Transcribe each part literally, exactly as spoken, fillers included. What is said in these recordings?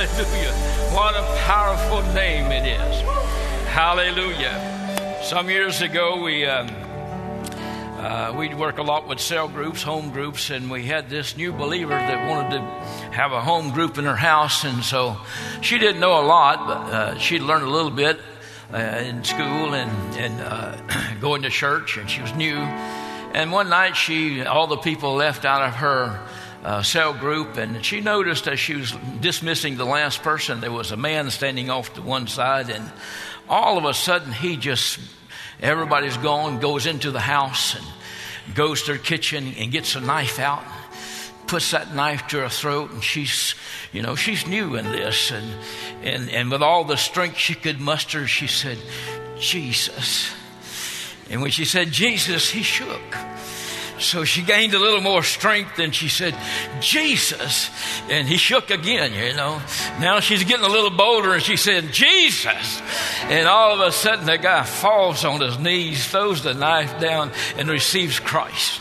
Hallelujah. What a powerful name it is. Hallelujah. Some years ago, we um, uh, we'd work a lot with cell groups, home groups, and we had this new believer that wanted to have a home group in her house. And so she didn't know a lot, but uh, she'd learned a little bit uh, in school and, and uh, going to church, and she was new. And one night, she all the people left out of her Uh, cell group, and she noticed as she was dismissing the last person, there was a man standing off to one side, and all of a sudden he just, everybody's gone, goes into the house and goes to her kitchen and gets a knife out, puts that knife to her throat, and she's, you know, she's new in this, and and, and with all the strength she could muster, she said, Jesus. And when she said Jesus, he shook. So she gained a little more strength, and she said, Jesus. And he shook again, you know. Now she's getting a little bolder, and she said, Jesus. And all of a sudden, the guy falls on his knees, throws the knife down, and receives Christ.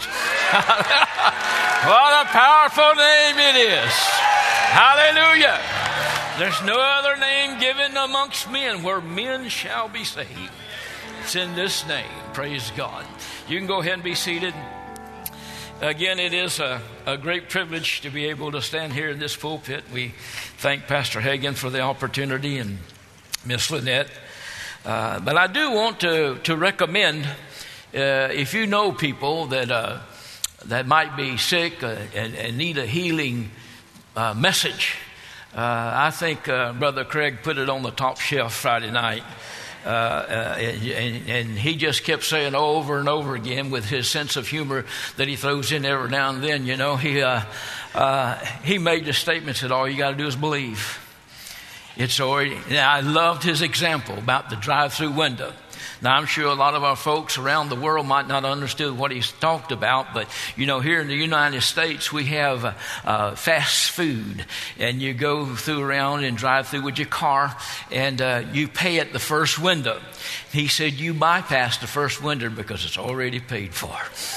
What a powerful name it is. Hallelujah. There's no other name given amongst men where men shall be saved. It's in this name. Praise God. You can go ahead and be seated. Again, it is a, a great privilege to be able to stand here in this pulpit. We thank Pastor Hagin for the opportunity and Miss Lynette. Uh, but I do want to, to recommend, uh, if you know people that uh, that might be sick uh, and, and need a healing uh, message, uh, I think uh, Brother Craig put it on the top shelf Friday night. Uh, uh, and, and he just kept saying over and over again with his sense of humor that he throws in every now and then, you know, he uh, uh, he made the statement that all you got to do is believe. It's already. Now, I loved his example about the drive-through window. Now, I'm sure a lot of our folks around the world might not understand what he's talked about, but, you know, here in the United States, we have uh, uh, fast food, and you go through around and drive through with your car, and uh, you pay at the first window. He said you bypass the first window because it's already paid for.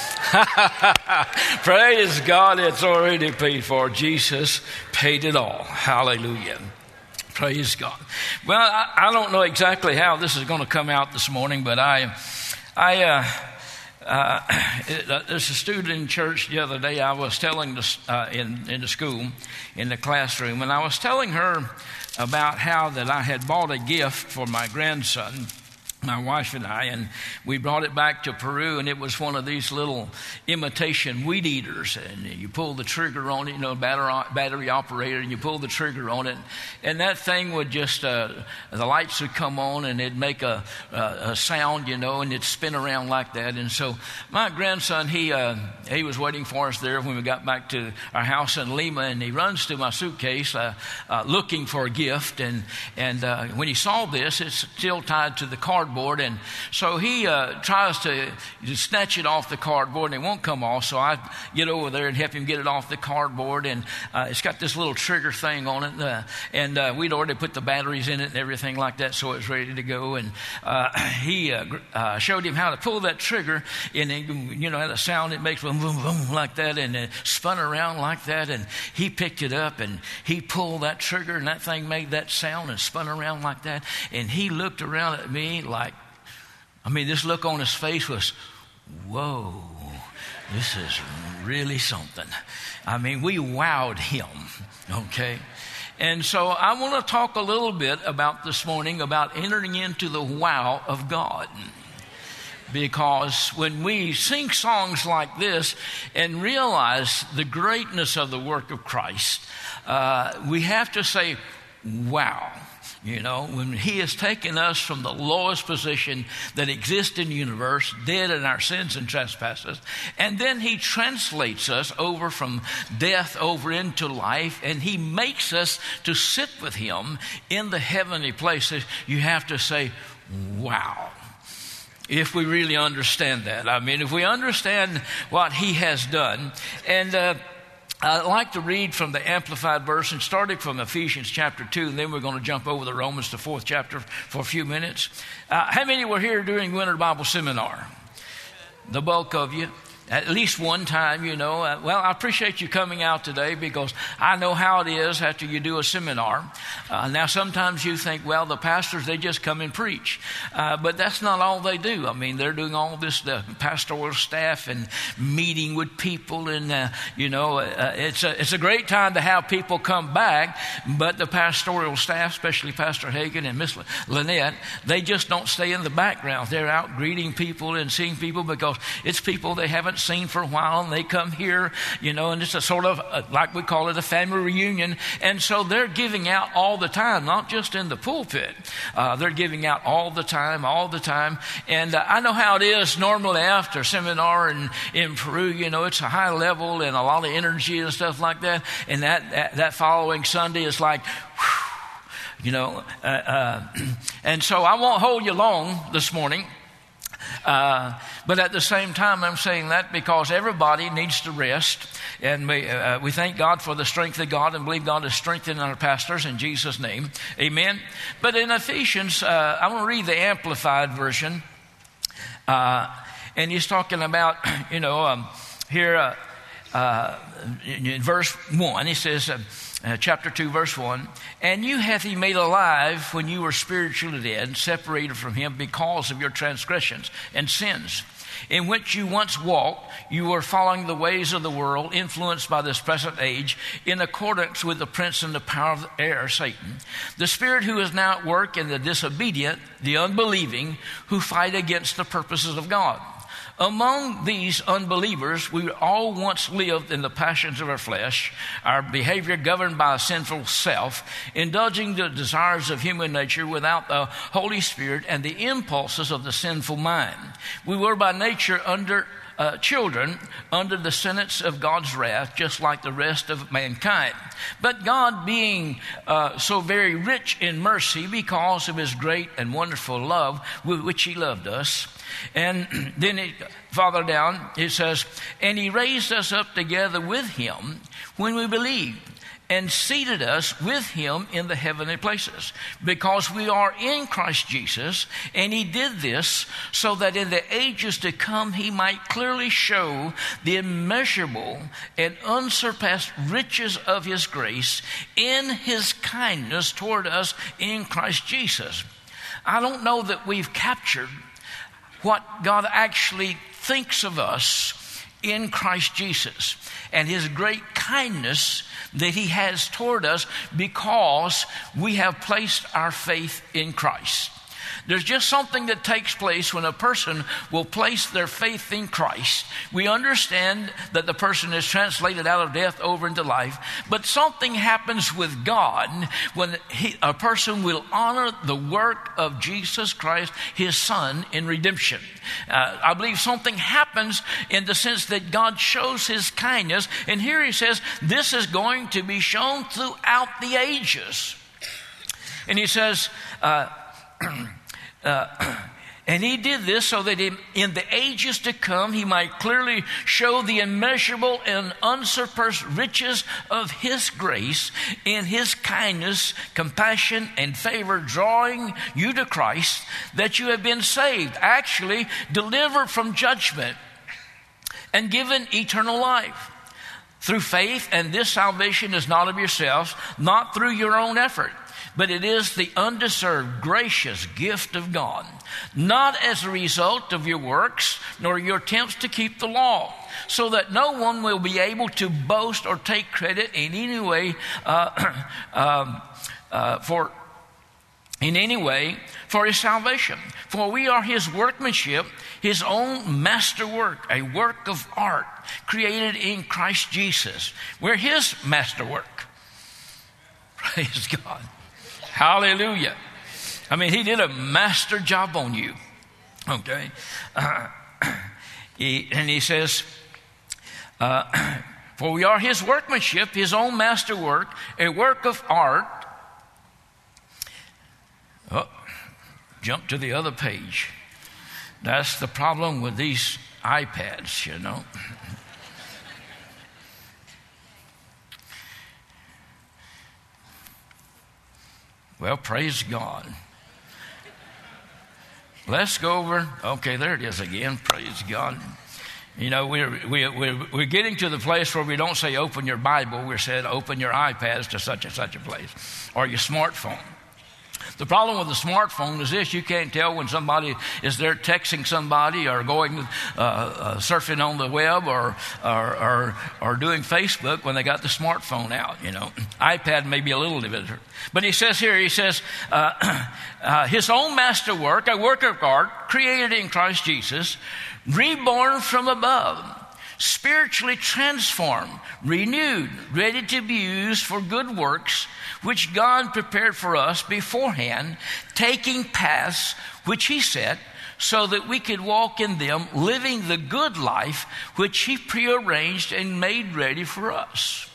Praise God, it's already paid for. Jesus paid it all. Hallelujah. Praise God. Well, I, I don't know exactly how this is going to come out this morning, but I, I, uh, uh, there's a student in church the other day. I was telling this uh, in in the school, in the classroom, and I was telling her about how that I had bought a gift for my grandson, my wife and I, and we brought it back to Peru, and it was one of these little imitation weed eaters, and you pull the trigger on it, you know, battery, battery operated, and you pull the trigger on it, and that thing would just, uh, the lights would come on, and it'd make a, a, a sound, you know, and it'd spin around like that. And so my grandson, he uh, he was waiting for us there when we got back to our house in Lima, and he runs to my suitcase uh, uh, looking for a gift, and, and uh, when he saw this, it's still tied to the cardboard. And so he uh, tries to snatch it off the cardboard, and it won't come off. So I get over there and help him get it off the cardboard. And uh, it's got this little trigger thing on it. Uh, and uh, we'd already put the batteries in it and everything like that, so it's ready to go. And uh, he uh, uh, showed him how to pull that trigger. And, it, you know, the sound it makes, boom, boom, boom, like that. And it spun around like that. And he picked it up, and he pulled that trigger, and that thing made that sound and spun around like that. And he looked around at me like, I mean, this look on his face was, whoa, this is really something. I mean, we wowed him, okay? And so I want to talk a little bit about this morning about entering into the wow of God. Because when we sing songs like this and realize the greatness of the work of Christ, uh, we have to say, wow. You know, when he has taken us from the lowest position that exists in the universe, dead in our sins and trespasses, and then he translates us over from death over into life, and he makes us to sit with him in the heavenly places, you have to say, wow. If we really understand that. I mean, if we understand what he has done. And uh I'd like to read from the Amplified Version, starting from Ephesians chapter two, and then we're going to jump over to Romans, the fourth chapter, for a few minutes. Uh, how many were here during Winter Bible Seminar? The bulk of you. at least one time, you know. Uh, well, I appreciate you coming out today because I know how it is after you do a seminar. Uh, now, sometimes you think, well, the pastors, they just come and preach. Uh, but that's not all they do. I mean, they're doing all this, the pastoral staff and meeting with people. And, uh, you know, uh, it's, a, it's a great time to have people come back. But the pastoral staff, especially Pastor Hagan and Miss Lynette, they just don't stay in the background. They're out greeting people and seeing people because it's people they haven't seen for a while, and they come here, you know, and it's a sort of, a, like we call it, a family reunion. And so they're giving out all the time, not just in the pulpit. Uh, they're giving out all the time, all the time. And uh, I know how it is normally after seminar in, in Peru, you know, it's a high level and a lot of energy and stuff like that. And that, that, that following Sunday is like, whew, you know, uh, uh, and so I won't hold you long this morning. Uh, but at the same time, I'm saying that because everybody needs to rest. And we, uh, we thank God for the strength of God and believe God is strengthening our pastors in Jesus' name. Amen. But in Ephesians, uh, I want to read the Amplified version. Uh, and he's talking about, you know, um, here uh, uh, in verse one, he says, uh, Uh, chapter two, verse one, and you hath he made alive when you were spiritually dead, separated from him because of your transgressions and sins, in which you once walked. You were following the ways of the world, influenced by this present age, in accordance with the prince and the power of the air, Satan, the spirit who is now at work in the disobedient, the unbelieving, who fight against the purposes of God. Among these unbelievers, we all once lived in the passions of our flesh, our behavior governed by a sinful self, indulging the desires of human nature without the Holy Spirit and the impulses of the sinful mind. We were by nature under Uh, children under the sentence of God's wrath, just like the rest of mankind. But God, being uh, so very rich in mercy because of his great and wonderful love with which he loved us, and then it, farther down it says, and he raised us up together with him when we believed, and seated us with him in the heavenly places, because we are in Christ Jesus. And he did this so that in the ages to come he might clearly show the immeasurable and unsurpassed riches of his grace in his kindness toward us in Christ Jesus. I don't know that we've captured what God actually thinks of us in Christ Jesus and his great kindness that he has toward us because we have placed our faith in Christ. There's just something that takes place when a person will place their faith in Christ. We understand that the person is translated out of death over into life, but something happens with God when he, a person will honor the work of Jesus Christ, his Son, in redemption. Uh, I believe something happens in the sense that God shows his kindness, and here he says this is going to be shown throughout the ages. And he says, uh, Uh, and he did this so that in, in the ages to come he might clearly show the immeasurable and unsurpassed riches of his grace in his kindness, compassion, and favor, drawing you to Christ, that you have been saved, actually delivered from judgment and given eternal life through faith. And this salvation is not of yourselves, not through your own effort, but it is the undeserved, gracious gift of God, not as a result of your works, nor your attempts to keep the law, so that no one will be able to boast or take credit in any way uh, um, uh, for in any way for his salvation. For we are his workmanship, his own masterwork, a work of art created in Christ Jesus. We're his masterwork. Praise God. Hallelujah. I mean, he did a master job on you. Okay. Uh, he, and he says, uh, for we are his workmanship, his own masterwork, a work of art. Oh, jump to the other page. That's the problem with these iPads, you know. Well, praise God. Let's go over. Okay, there it is again. Praise God. You know, we're, we, we're, we're getting to the place where we don't say open your Bible. We're saying open your iPads to such and such a place, or your smartphone. The problem with the smartphone is this: you can't tell when somebody is there texting somebody or going uh, uh, surfing on the web or, or, or, or doing Facebook when they got the smartphone out, you know. iPad may be a little bit. But he says here, he says, uh, uh, his own masterwork, a work of art, created in Christ Jesus, reborn from above, spiritually transformed, renewed, ready to be used for good works, which God prepared for us beforehand, taking paths which he set, so that we could walk in them, living the good life which he prearranged and made ready for us.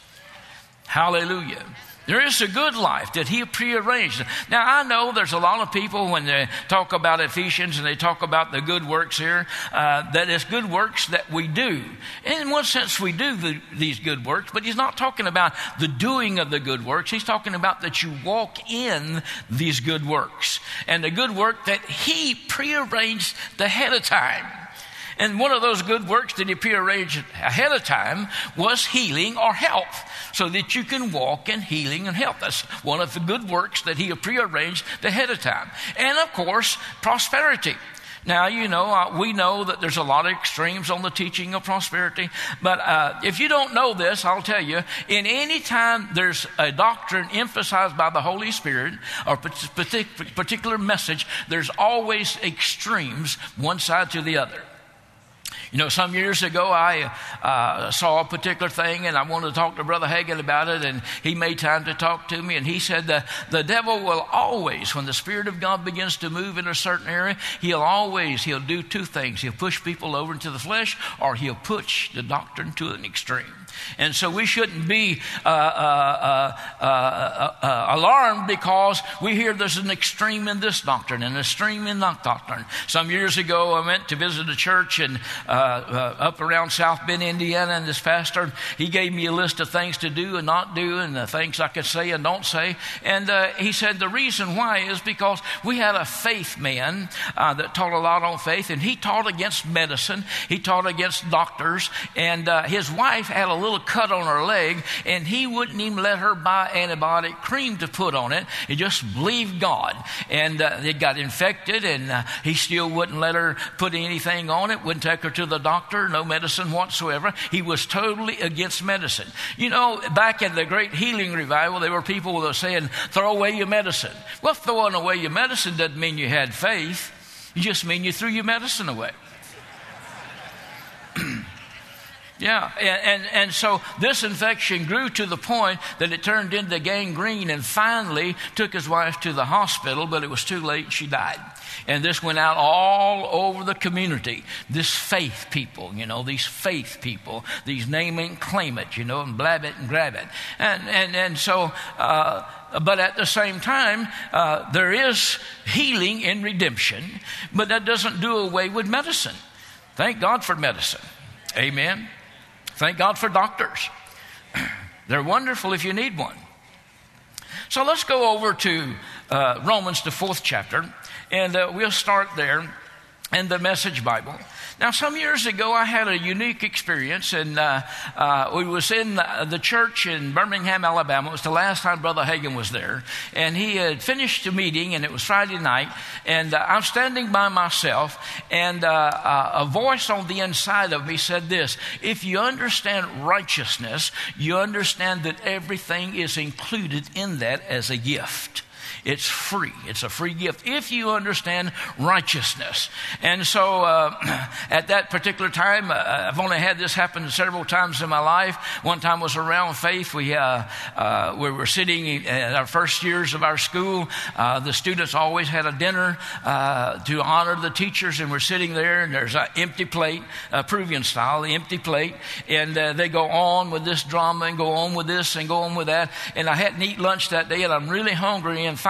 Hallelujah. There is a good life that he prearranged. Now, I know there's a lot of people when they talk about Ephesians and they talk about the good works here, uh, that it's good works that we do. And in one sense, we do the, these good works, but he's not talking about the doing of the good works. He's talking about that you walk in these good works. And the good work that he prearranged ahead of time. And one of those good works that he prearranged ahead of time was healing or health, so that you can walk in healing and health. That's one of the good works that he prearranged ahead of time. And of course, prosperity. Now, you know, uh, we know that there's a lot of extremes on the teaching of prosperity. But uh, if you don't know this, I'll tell you, in any time there's a doctrine emphasized by the Holy Spirit or partic- particular message, there's always extremes, one side to the other. You know, some years ago, I uh, saw a particular thing, and I wanted to talk to Brother Hagin about it, and he made time to talk to me, and he said that the devil will always, when the Spirit of God begins to move in a certain area, he'll always, he'll do two things. He'll push people over into the flesh, or he'll push the doctrine to an extreme. And so we shouldn't be uh, uh, uh, uh, uh, alarmed because we hear there's an extreme in this doctrine and an extreme in that doctrine. Some years ago, I went to visit a church in, uh, uh, up around South Bend, Indiana, and this pastor, he gave me a list of things to do and not do and the things I could say and don't say. And uh, he said the reason why is because we had a faith man uh, that taught a lot on faith, and he taught against medicine. He taught against doctors, and uh, his wife had a little cut on her leg, and he wouldn't even let her buy antibiotic cream to put on it. He just believed God, and uh, it got infected, and uh, he still wouldn't let her put anything on it, wouldn't take her to the doctor, no medicine whatsoever. He was totally against medicine. You know, back in the great healing revival, there were people that were saying, throw away your medicine. Well, throwing away your medicine doesn't mean you had faith. It just means you threw your medicine away. Yeah, and, and and so this infection grew to the point that it turned into gangrene and finally took his wife to the hospital, but it was too late. She died. And this went out all over the community. This faith people, you know, these faith people, these name it and claim it, you know, and blab it and grab it. And, and, and so, uh, but at the same time, uh, there is healing and redemption, but that doesn't do away with medicine. Thank God for medicine. Amen. Thank God for doctors. They're wonderful if you need one. So let's go over to uh, Romans, the fourth chapter, and uh, we'll start there in the Message Bible. Now, some years ago, I had a unique experience, and uh, uh, we was in the church in Birmingham, Alabama. It was the last time Brother Hagin was there, and he had finished the meeting, and it was Friday night, and uh, I'm standing by myself, and uh, uh, a voice on the inside of me said this: if you understand righteousness, you understand that everything is included in that as a gift. It's free. It's a free gift if you understand righteousness. And so uh, at that particular time, uh, I've only had this happen several times in my life. One time was around faith. We, uh, uh, we were sitting in our first years of our school. Uh, the students always had a dinner uh, to honor the teachers, and we're sitting there, and there's an empty plate, uh, Peruvian style, the empty plate, and uh, they go on with this drama and go on with this and go on with that. And I hadn't eaten lunch that day, and I'm really hungry, and finally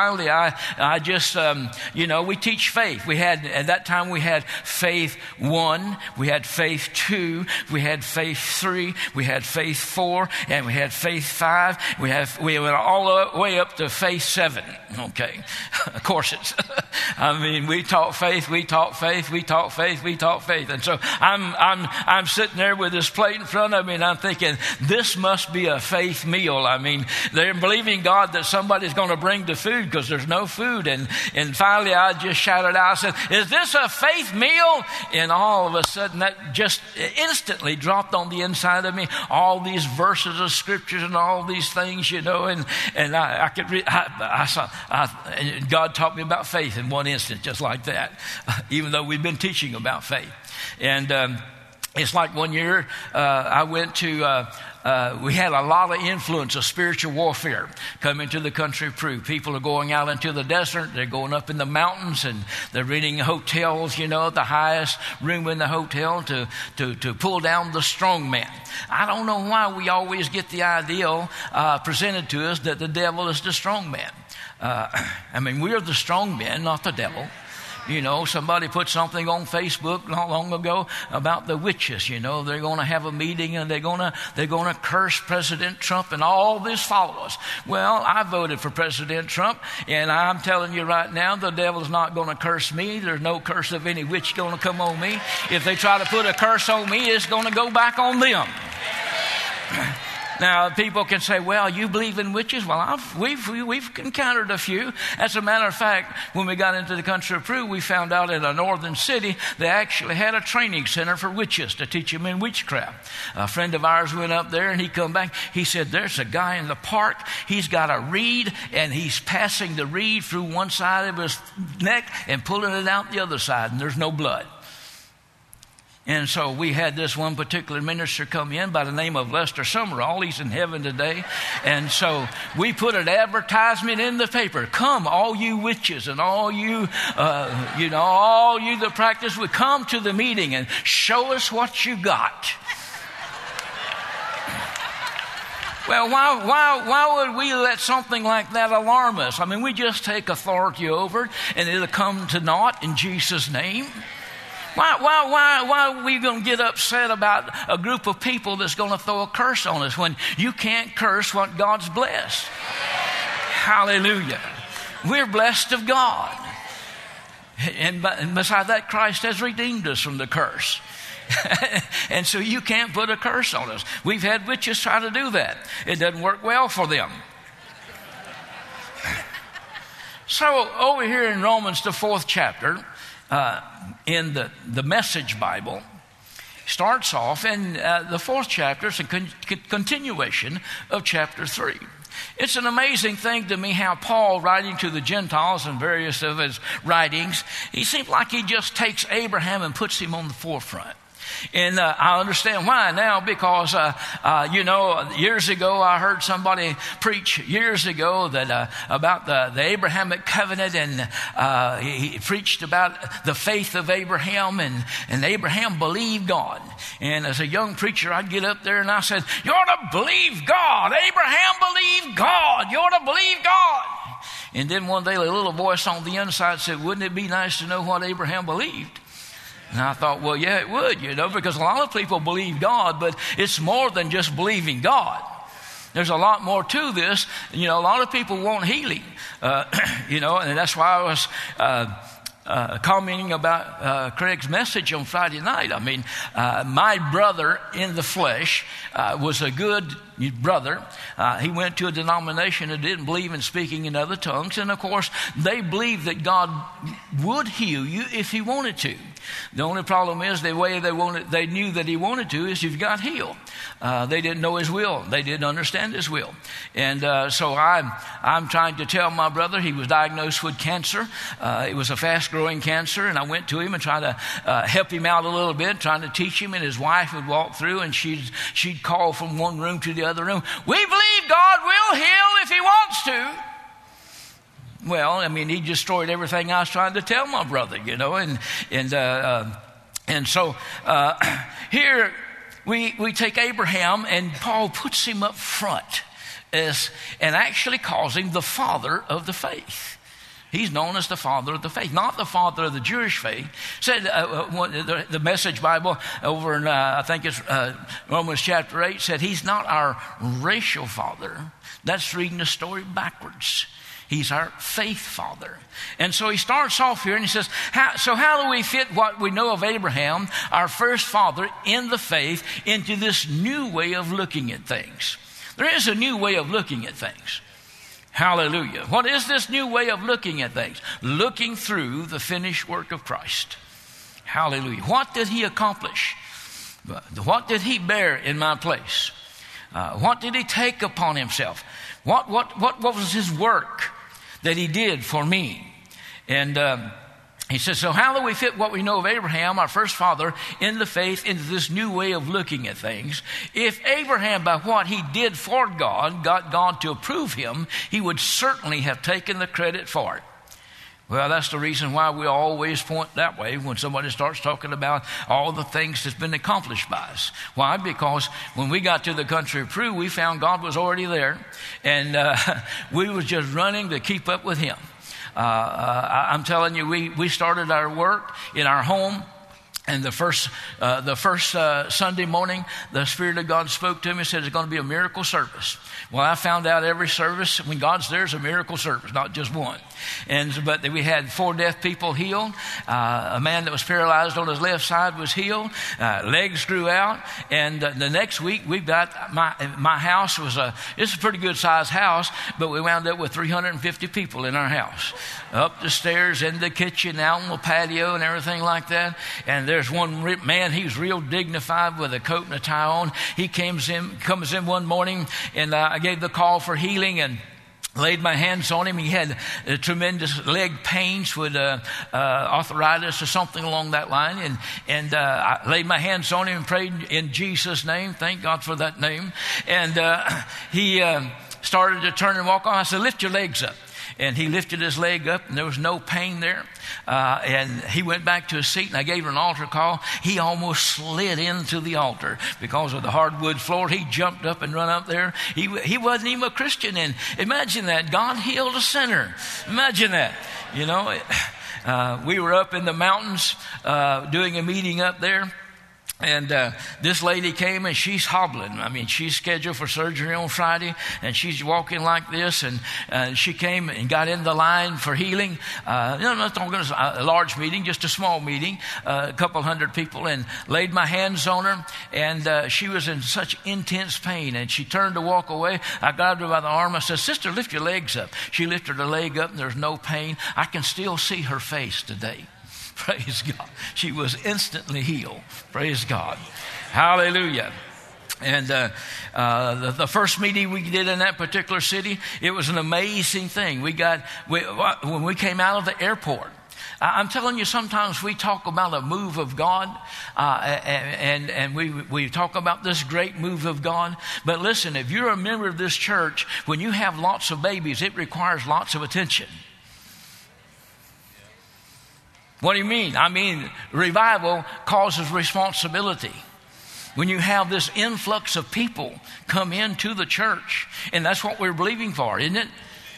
finally, I, I just, um, you know, we teach faith. We had, at that time, we had faith one, we had faith two, we had faith three, we had faith four, and we had faith five. We have, we went all the way up to faith seven. Okay. Of course it's, I mean, we taught faith, we taught faith, we taught faith, we taught faith. And so I'm, I'm, I'm sitting there with this plate in front of me, and I'm thinking, this must be a faith meal. I mean, they're believing God that somebody's going to bring the food because there's no food. And, and finally I just shouted out, I said, is this a faith meal? And all of a sudden that just instantly dropped on the inside of me, all these verses of scriptures and all these things, you know, and, and I, I could read, I, I saw, I, and God taught me about faith in one instant, just like that, even though we've been teaching about faith. And um, it's like one year uh, I went to, uh, uh, we had a lot of influence of spiritual warfare coming to the country of Peru. People are going out into the desert. They're going up in the mountains, and they're renting hotels, you know, the highest room in the hotel to, to, to pull down the strong man. I don't know why we always get the ideal uh, presented to us that the devil is the strong man. Uh, I mean, we're the strong men, not the devil. You know, somebody put something on Facebook not long ago about the witches. You know, they're going to have a meeting and they're going to they're going to curse President Trump and all this followers. Well, I voted for President Trump, and I'm telling you right now, the devil's not going to curse me. There's no curse of any witch going to come on me. If they try to put a curse on me, it's going to go back on them. Now, people can say, well, you believe in witches? Well, I've, we've, we've encountered a few. As a matter of fact, when we got into the country of Peru, we found out in a northern city, they actually had a training center for witches to teach them in witchcraft. A friend of ours went up there, and he come back. He said, there's a guy in the park. He's got a reed, and he's passing the reed through one side of his neck and pulling it out the other side, and there's no blood. And so we had this one particular minister come in by the name of Lester Summerall. He's in heaven today. And so we put an advertisement in the paper. Come, all you witches and all you, uh, you know, all you that practice, would come to the meeting and show us what you got. Well, why, why, why would we let something like that alarm us? I mean, we just take authority over it, and it'll come to naught in Jesus' name. Why, why, why, why are we going to get upset about a group of people that's going to throw a curse on us when you can't curse what God's blessed? Hallelujah. We're blessed of God. And, and beside that, Christ has redeemed us from the curse. And so you can't put a curse on us. We've had witches try to do that. It doesn't work well for them. So over here in Romans, the fourth chapter, Uh, in the, the Message Bible, starts off, and uh, the fourth chapter is a con- continuation of chapter three. It's an amazing thing to me how Paul, writing to the Gentiles in various of his writings, he seems like he just takes Abraham and puts him on the forefront. And uh, I understand why now, because, uh, uh, you know, years ago I heard somebody preach years ago that uh, about the, the Abrahamic covenant, and uh, he, he preached about the faith of Abraham, and, and Abraham believed God. And as a young preacher, I'd get up there and I said, you ought to believe God. Abraham believed God. You ought to believe God. And then one day a little voice on the inside said, wouldn't it be nice to know what Abraham believed? And I thought, well, yeah, it would, you know, because a lot of people believe God, but it's more than just believing God. There's a lot more to this. You know, a lot of people want healing, uh, you know, and that's why I was uh, uh, commenting about uh, Craig's message on Friday night. I mean, uh, my brother in the flesh uh, was a good brother. Uh, he went to a denomination that didn't believe in speaking in other tongues. And of course, they believed that God would heal you if he wanted to. The only problem is the way they wanted, they knew that he wanted to is if you got healed. Uh, they didn't know his will. They didn't understand his will. And uh, so I'm, I'm trying to tell my brother he was diagnosed with cancer. Uh, it was a fast-growing cancer, and I went to him and tried to uh, help him out a little bit, trying to teach him, and his wife would walk through, and she'd, she'd call from one room to the other room, we believe God will heal if he wants to. Well, I mean, he destroyed everything I was trying to tell my brother, you know, and and uh, uh, and so uh, here we we take Abraham, and Paul puts him up front as, and actually calls him the father of the faith. He's known as the father of the faith, not the father of the Jewish faith. Said uh, the, the Message Bible over in, uh, I think it's uh, Romans chapter eight, said he's not our racial father. That's reading the story backwards. He's our faith father. And so he starts off here and he says, how, so how do we fit what we know of Abraham, our first father in the faith, into this new way of looking at things? There is a new way of looking at things. Hallelujah. What is this new way of looking at things? Looking through the finished work of Christ. Hallelujah. What did he accomplish? What did he bear in my place? Uh, what did he take upon himself? What, what, what, what was his work that he did for me? And um, he says, so how do we fit what we know of Abraham, our first father, in the faith, into this new way of looking at things? If Abraham, by what he did for God, got God to approve him, he would certainly have taken the credit for it. Well, that's the reason why we always point that way when somebody starts talking about all the things that's been accomplished by us. Why? Because when we got to the country of Peru, we found God was already there, and uh, we was just running to keep up with him. Uh, uh, I'm telling you, we, we started our work in our home. And the first, uh, the first uh, Sunday morning, the Spirit of God spoke to me and said, it's going to be a miracle service. Well, I found out every service, when God's there, is a miracle service, not just one. And But we had four deaf people healed. Uh, a man that was paralyzed on his left side was healed. Uh, legs grew out. And uh, the next week, we've got, my my house was a, it's a pretty good sized house, but we wound up with three hundred fifty people in our house. Up the stairs, in the kitchen, out on the patio and everything like that. And there's one man, he's real dignified with a coat and a tie on. He comes in, comes in one morning, and uh, I gave the call for healing and laid my hands on him. He had uh, tremendous leg pains with uh, uh, arthritis or something along that line. And, and uh, I laid my hands on him and prayed in Jesus' name. Thank God for that name. And uh, he uh, started to turn and walk on. I said, lift your legs up. And he lifted his leg up, and there was no pain there. Uh, and he went back to his seat, and I gave him an altar call. He almost slid into the altar because of the hardwood floor. He jumped up and run up there. He he wasn't even a Christian. And imagine that. God healed a sinner. Imagine that. You know, uh, we were up in the mountains uh, doing a meeting up there. And uh, this lady came and she's hobbling. I mean, she's scheduled for surgery on Friday, and she's walking like this. And uh, she came and got in the line for healing. Uh, no, not a large meeting, just a small meeting, uh, a couple hundred people, and laid my hands on her. And uh, she was in such intense pain. And she turned to walk away. I grabbed her by the arm. I said, sister, lift your legs up. She lifted her leg up, and there's no pain. I can still see her face today. Praise God. She was instantly healed. Praise God. Hallelujah. And uh, uh, the, the first meeting we did in that particular city, it was an amazing thing. We got, we, when we came out of the airport, I'm telling you, sometimes we talk about a move of God, uh, and, and we, we talk about this great move of God. But listen, if you're a member of this church, when you have lots of babies, it requires lots of attention. What do you mean? I mean, revival causes responsibility. When you have this influx of people come into the church, and that's what we're believing for, isn't it?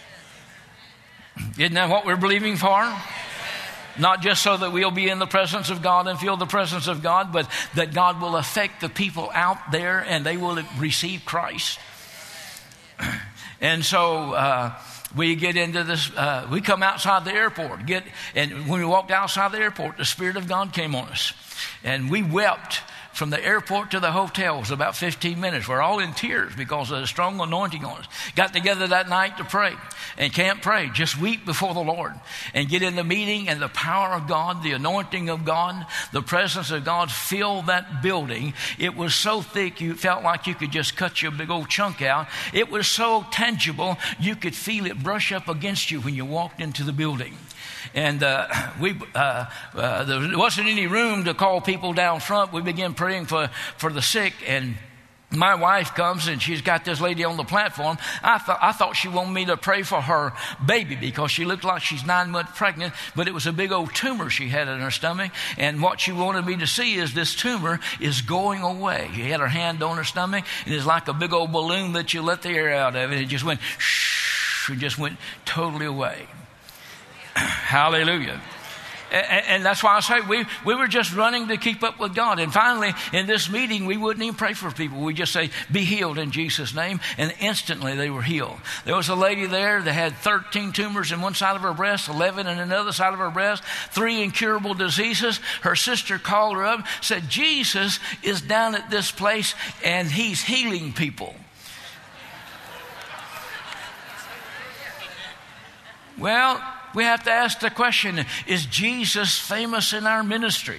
Isn't that what we're believing for? Not just so that we'll be in the presence of God and feel the presence of God, but that God will affect the people out there and they will receive Christ. And so, uh, we get into this, uh, we come outside the airport, get, and when we walked outside the airport, the Spirit of God came on us. And we wept from the airport to the hotel. It was about fifteen minutes. We're all in tears because of the strong anointing on us. Got together that night to pray. And can't pray, just weep before the Lord. And get in the meeting, and the power of God, the anointing of God, the presence of God filled that building. It was so thick you felt like you could just cut your big old chunk out. It was so tangible you could feel it brush up against you when you walked into the building. And uh, we uh, uh, there wasn't any room to call people down front. We began praying for, for the sick, and my wife comes and she's got this lady on the platform. I thought I thought she wanted me to pray for her baby because she looked like she's nine months pregnant, but it was a big old tumor she had in her stomach. And what she wanted me to see is this tumor is going away. She had her hand on her stomach, and it's like a big old balloon that you let the air out of, and it just went shh, it just went totally away. Hallelujah. And that's why I say we, we were just running to keep up with God. And finally, in this meeting, we wouldn't even pray for people. We just say, be healed in Jesus' name. And instantly they were healed. There was a lady there that had thirteen tumors in one side of her breast, eleven in another side of her breast, three incurable diseases. Her sister called her up, said, Jesus is down at this place and he's healing people. Well, we have to ask the question, is Jesus famous in our ministry?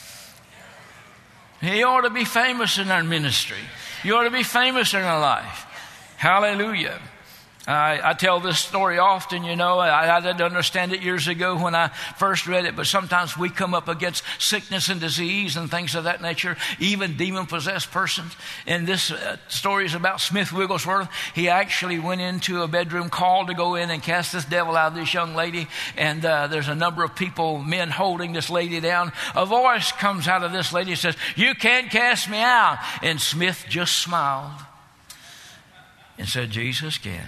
He ought to be famous in our ministry. He ought to be famous in our life. Hallelujah. I, I tell this story often, you know. I, I didn't understand it years ago when I first read it, but sometimes we come up against sickness and disease and things of that nature, even demon-possessed persons. And this uh, story is about Smith Wigglesworth. He actually went into a bedroom call to go in and cast this devil out of this young lady. And uh, there's a number of people, men holding this lady down. A voice comes out of this lady and says, you can't cast me out. And Smith just smiled and said, Jesus can.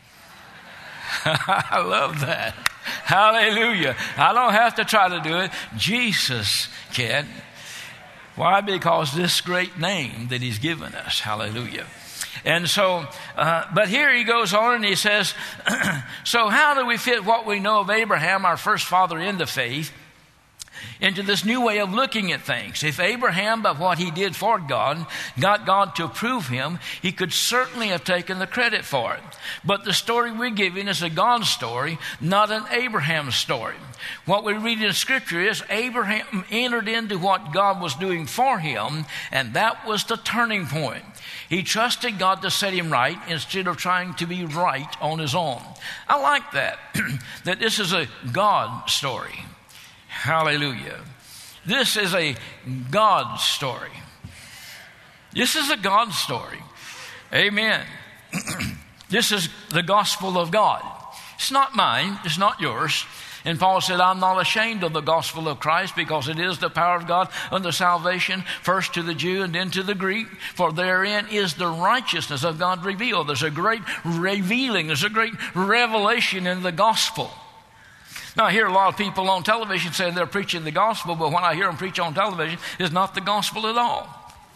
I love that. Hallelujah. I don't have to try to do it. Jesus can. Why? Because this great name that he's given us. Hallelujah. And so, uh, but here he goes on and he says, so how do we fit what we know of Abraham, our first father in the faith, into this new way of looking at things? If Abraham, by what he did for God, got God to approve him, he could certainly have taken the credit for it. But the story we're giving is a God story, not an Abraham story. What we read in Scripture is Abraham entered into what God was doing for him, and that was the turning point. He trusted God to set him right instead of trying to be right on his own. I like that, that this is a God story. Hallelujah. This is a God story. This is a God story. Amen. This is the gospel of God. It's not mine. It's not yours. And Paul said, I'm not ashamed of the gospel of Christ, because it is the power of God unto salvation, first to the Jew and then to the Greek. For therein is the righteousness of God revealed. There's a great revealing. There's a great revelation in the gospel. Now, I hear a lot of people on television saying they're preaching the gospel, but when I hear them preach on television, it's not the gospel at all.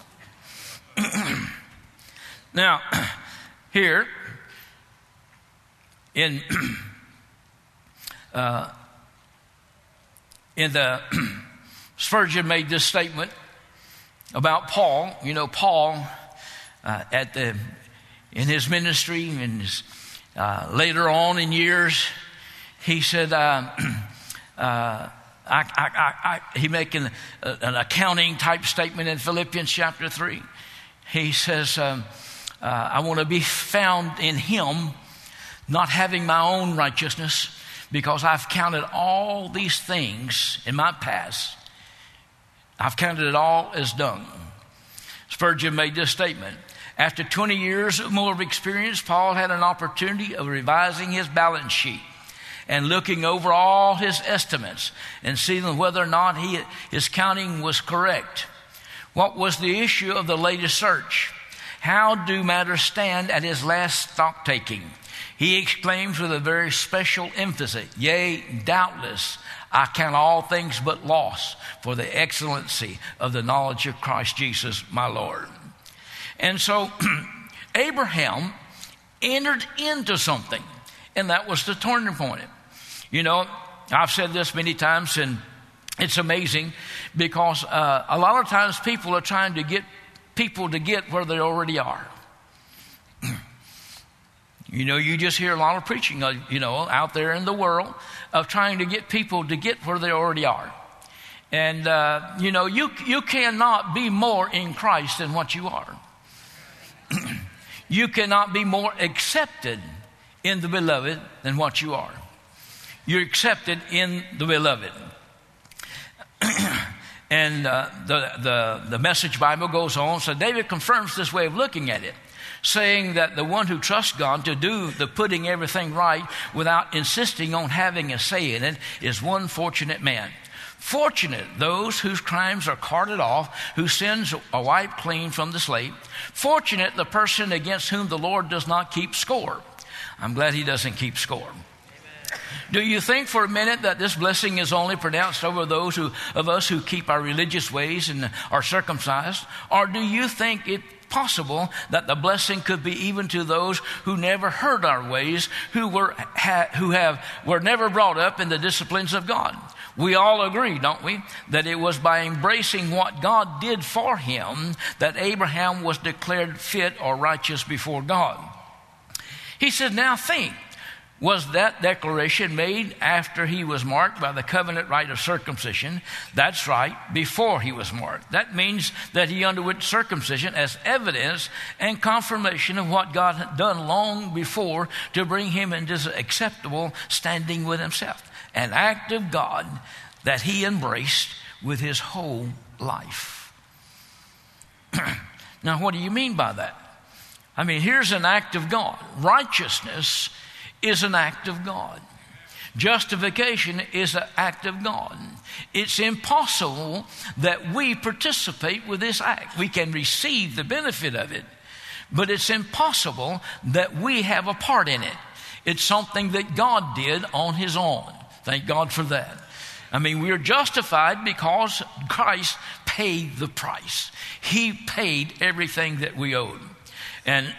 Now, here, in, uh, in the, Spurgeon made this statement about Paul. You know, Paul, uh, at the, in his ministry, in his, uh, later on in years, he said, uh, uh, I, I, I, I, he making a, an accounting type statement in Philippians chapter three. He says, um, uh, I want to be found in him, not having my own righteousness, because I've counted all these things in my past. I've counted it all as dung. Spurgeon made this statement. After twenty years or more of experience, Paul had an opportunity of revising his balance sheet and looking over all his estimates and seeing whether or not he, his counting was correct. What was the issue of the latest search? How do matters stand at his last stock taking? He exclaims with a very special emphasis, yea, doubtless, I count all things but loss for the excellency of the knowledge of Christ Jesus my Lord. And so Abraham entered into something, and that was the turning point. You know, I've said this many times, and it's amazing because uh, a lot of times people are trying to get people to get where they already are. You know, you just hear a lot of preaching, uh, you know, out there in the world of trying to get people to get where they already are. And, uh, you know, you, you cannot be more in Christ than what you are. You cannot be more accepted in the beloved than what you are. You're accepted in the beloved. And uh, the, the, the Message Bible goes on. So David confirms this way of looking at it, saying that the one who trusts God to do the putting everything right without insisting on having a say in it is one fortunate man. Fortunate those whose crimes are carted off, whose sins are wiped clean from the slate. Fortunate the person against whom the Lord does not keep score. I'm glad he doesn't keep score. Amen. Do you think for a minute that this blessing is only pronounced over those who, of us who keep our religious ways and are circumcised? Or do you think it possible that the blessing could be even to those who never heard our ways, who were ha, who have were never brought up in the disciplines of God? We all agree, don't we, that it was by embracing what God did for him that Abraham was declared fit or righteous before God. He said, now think, was that declaration made after he was marked by the covenant rite of circumcision? That's right, before he was marked. That means that he underwent circumcision as evidence and confirmation of what God had done long before to bring him into this acceptable standing with himself. An act of God that he embraced with his whole life. Now, what do you mean by that? I mean, here's an act of God. Righteousness is an act of God. Justification is an act of God. It's impossible that we participate with this act. We can receive the benefit of it, but it's impossible that we have a part in it. It's something that God did on his own. Thank God for that. I mean, we are justified because Christ paid the price. He paid everything that we owed. And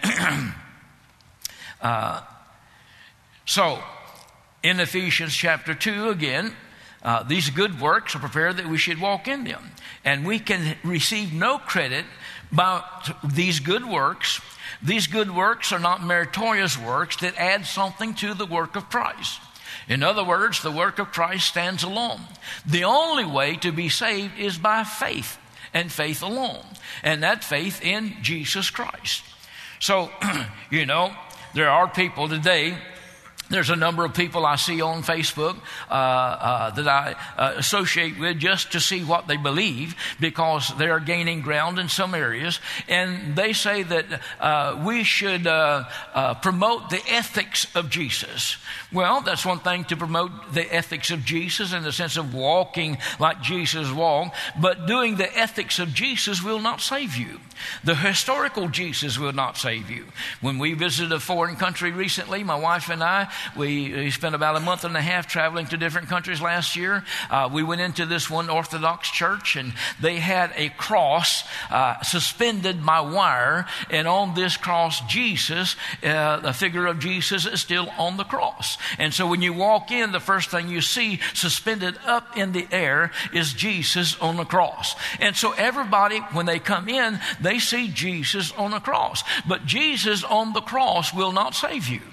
uh, so, in Ephesians chapter two, again, uh, these good works are prepared that we should walk in them. And we can receive no credit by these good works. These good works are not meritorious works that add something to the work of Christ. In other words, the work of Christ stands alone. The only way to be saved is by faith, and faith alone. And that faith in Jesus Christ. So, you know, there are people today, there's a number of people I see on Facebook uh, uh, that I uh, associate with just to see what they believe, because they are gaining ground in some areas. And they say that uh, we should uh, uh, promote the ethics of Jesus. Well, that's one thing to promote the ethics of Jesus in the sense of walking like Jesus walked. But doing the ethics of Jesus will not save you. The historical Jesus will not save you. When we visited a foreign country recently, my wife and I, we, we spent about a month and a half traveling to different countries last year. Uh, we went into this one Orthodox church, and they had a cross uh, suspended by wire, and on this cross, Jesus, uh, the figure of Jesus is still on the cross. And so when you walk in, the first thing you see suspended up in the air is Jesus on the cross. And so everybody, when they come in, they see Jesus on the cross. But Jesus on the cross will not save you.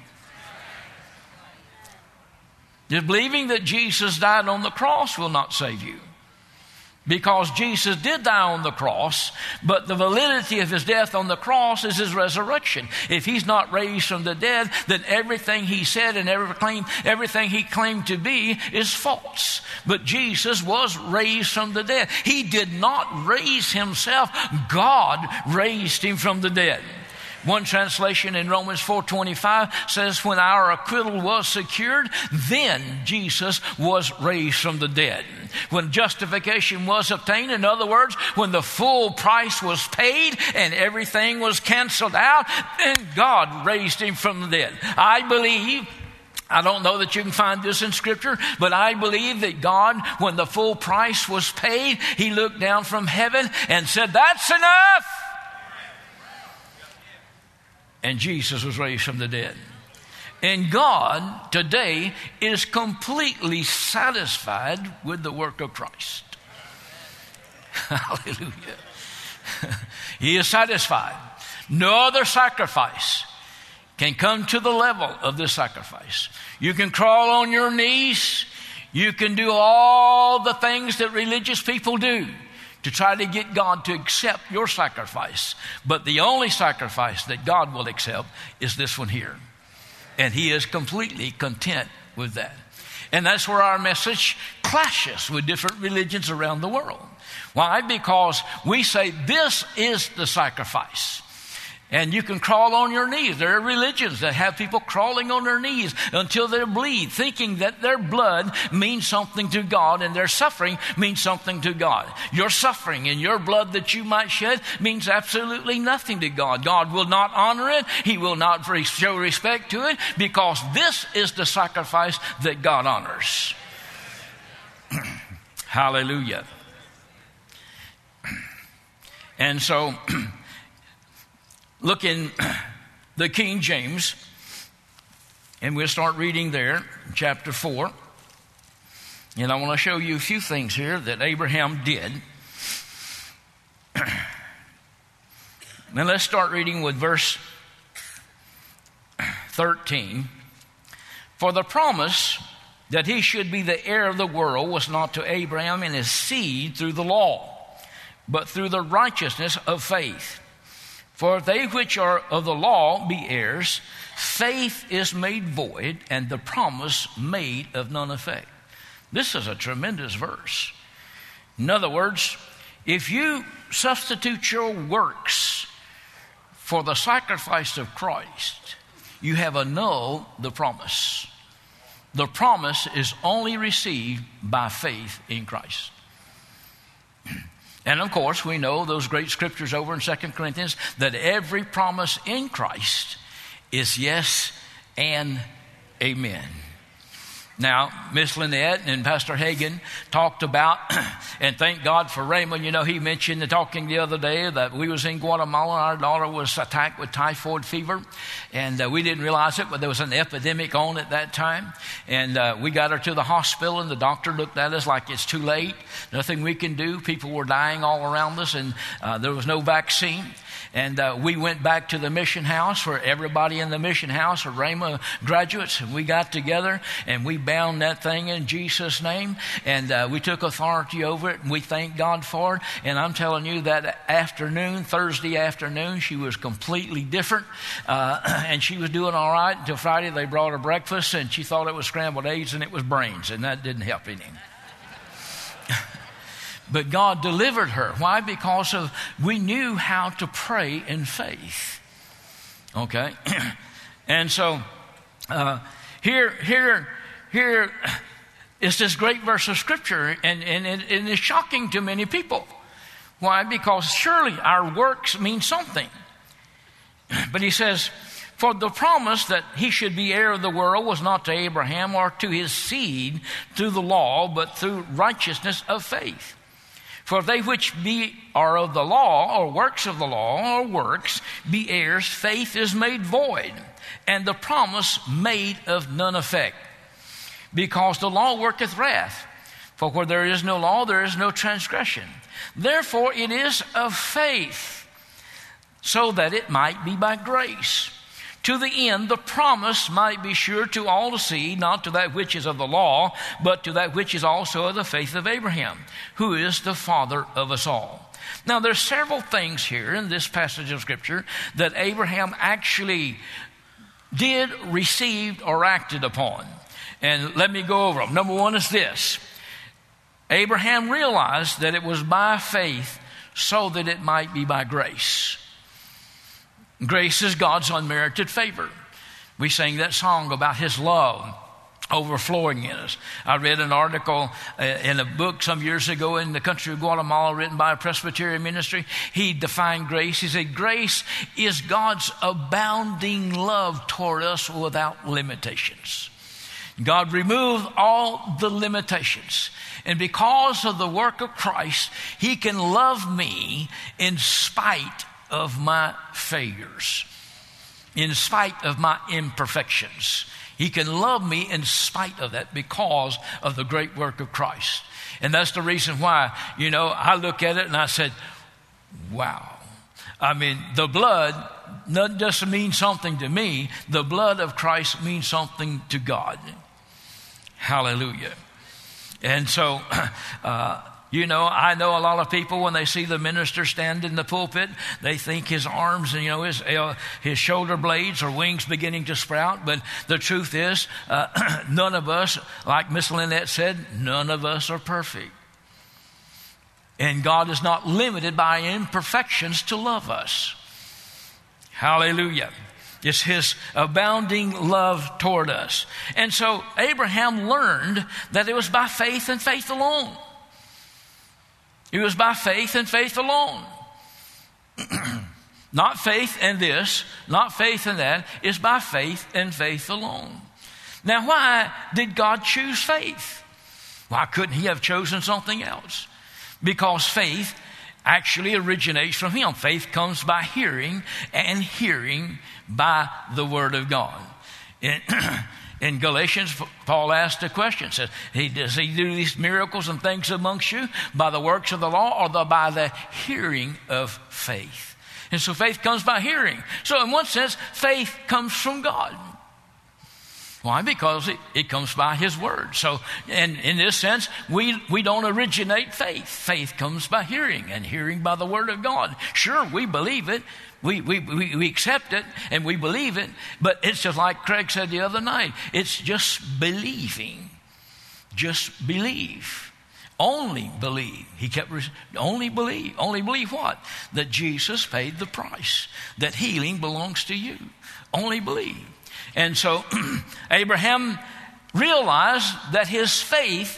Just believing that Jesus died on the cross will not save you. Because Jesus did die on the cross, but the validity of his death on the cross is his resurrection. If he's not raised from the dead, then everything he said and every claim, everything he claimed to be is false. But Jesus was raised from the dead. He did not raise himself. God raised him from the dead. One translation in Romans four twenty-five says, when our acquittal was secured, then Jesus was raised from the dead. When justification was obtained, in other words, when the full price was paid and everything was canceled out, then God raised him from the dead. I believe, I don't know that you can find this in Scripture, but I believe that God, when the full price was paid, he looked down from heaven and said, that's enough. And Jesus was raised from the dead. And God today is completely satisfied with the work of Christ. Hallelujah. He is satisfied. No other sacrifice can come to the level of this sacrifice. You can crawl on your knees. You can do all the things that religious people do to try to get God to accept your sacrifice. But the only sacrifice that God will accept is this one here. And he is completely content with that. And that's where our message clashes with different religions around the world. Why? Because we say this is the sacrifice. And you can crawl on your knees. There are religions that have people crawling on their knees until they bleed, thinking that their blood means something to God and their suffering means something to God. Your suffering and your blood that you might shed means absolutely nothing to God. God will not honor it. He will not show respect to it, because this is the sacrifice that God honors. Hallelujah. And so look in the King James, and we'll start reading there, chapter four. And I want to show you a few things here that Abraham did. Now let's start reading with verse thirteen. For the promise that he should be the heir of the world was not to Abraham and his seed through the law, but through the righteousness of faith. For if they which are of the law be heirs, faith is made void, and the promise made of none effect. This is a tremendous verse. In other words, if you substitute your works for the sacrifice of Christ, you have annulled the promise. The promise is only received by faith in Christ. And of course, we know those great scriptures over in Second Corinthians that every promise in Christ is yes and amen. Now, Miss Lynette and Pastor Hagan talked about, and thank God for Raymond. You know, he mentioned the talking the other day that we was in Guatemala. Our daughter was attacked with typhoid fever, and uh, we didn't realize it, but there was an epidemic on at that time. And uh, we got her to the hospital, and the doctor looked at us like it's too late. Nothing we can do. People were dying all around us, and uh, there was no vaccine. And uh, we went back to the mission house where everybody in the mission house are Rhema graduates. And we got together and we bound that thing in Jesus' name. And uh, we took authority over it, and we thank God for it. And I'm telling you, that afternoon, Thursday afternoon, she was completely different. Uh, and she was doing all right until Friday. They brought her breakfast, and she thought it was scrambled eggs, and it was brains. And that didn't help any. But God delivered her. Why? Because of we knew how to pray in faith. Okay? And so uh, here, here, here is this great verse of Scripture, and, and it, it is shocking to many people. Why? Because surely our works mean something. But he says, for the promise that he should be heir of the world was not to Abraham or to his seed through the law, but through righteousness of faith. For they which be are of the law, or works of the law, or works, be heirs, faith is made void, and the promise made of none effect. Because the law worketh wrath. For where there is no law, there is no transgression. Therefore it is of faith, so that it might be by grace, to the end the promise might be sure to all the seed, not to that which is of the law, but to that which is also of the faith of Abraham, who is the father of us all. Now there's several things here in this passage of Scripture that Abraham actually did, received, or acted upon. And let me go over them. Number one is this. Abraham realized that it was by faith so that it might be by grace. Grace is God's unmerited favor. We sang that song about His love overflowing in us. I read an article uh, in a book some years ago in the country of Guatemala written by a Presbyterian ministry. He defined grace. He said, grace is God's abounding love toward us without limitations. God removed all the limitations. And because of the work of Christ, He can love me in spite of my failures, in spite of my imperfections. He can love me in spite of that because of the great work of Christ. And that's the reason why, you know, I look at it and I said, wow. I mean, the blood doesn't just mean something to me. The blood of Christ means something to God. Hallelujah. And so, uh, You know, I know a lot of people, when they see the minister stand in the pulpit, they think his arms and, you know, his, uh, his shoulder blades or wings beginning to sprout. But the truth is, uh, none of us, like Miss Lynette said, none of us are perfect. And God is not limited by imperfections to love us. Hallelujah. It's his abounding love toward us. And so Abraham learned that it was by faith and faith alone. It was by faith and faith alone. Not faith in this, not faith in that. It's by faith and faith alone. Now, why did God choose faith? Why couldn't he have chosen something else? Because faith actually originates from him. Faith comes by hearing, and hearing by the word of God. In, in Galatians, Paul asked a question. Says, he, does he do these miracles and things amongst you by the works of the law, or the, by the hearing of faith? And so faith comes by hearing. So in one sense, faith comes from God. Why? Because it, it comes by his word. So in, in this sense, we, we don't originate faith. Faith comes by hearing, and hearing by the word of God. Sure, we believe it. We, we, we, we accept it, and we believe it. But it's just like Craig said the other night. It's just believing. Just believe. Only believe. He kept, only believe. Only believe what? That Jesus paid the price. That healing belongs to you. Only believe. And so Abraham realized that his faith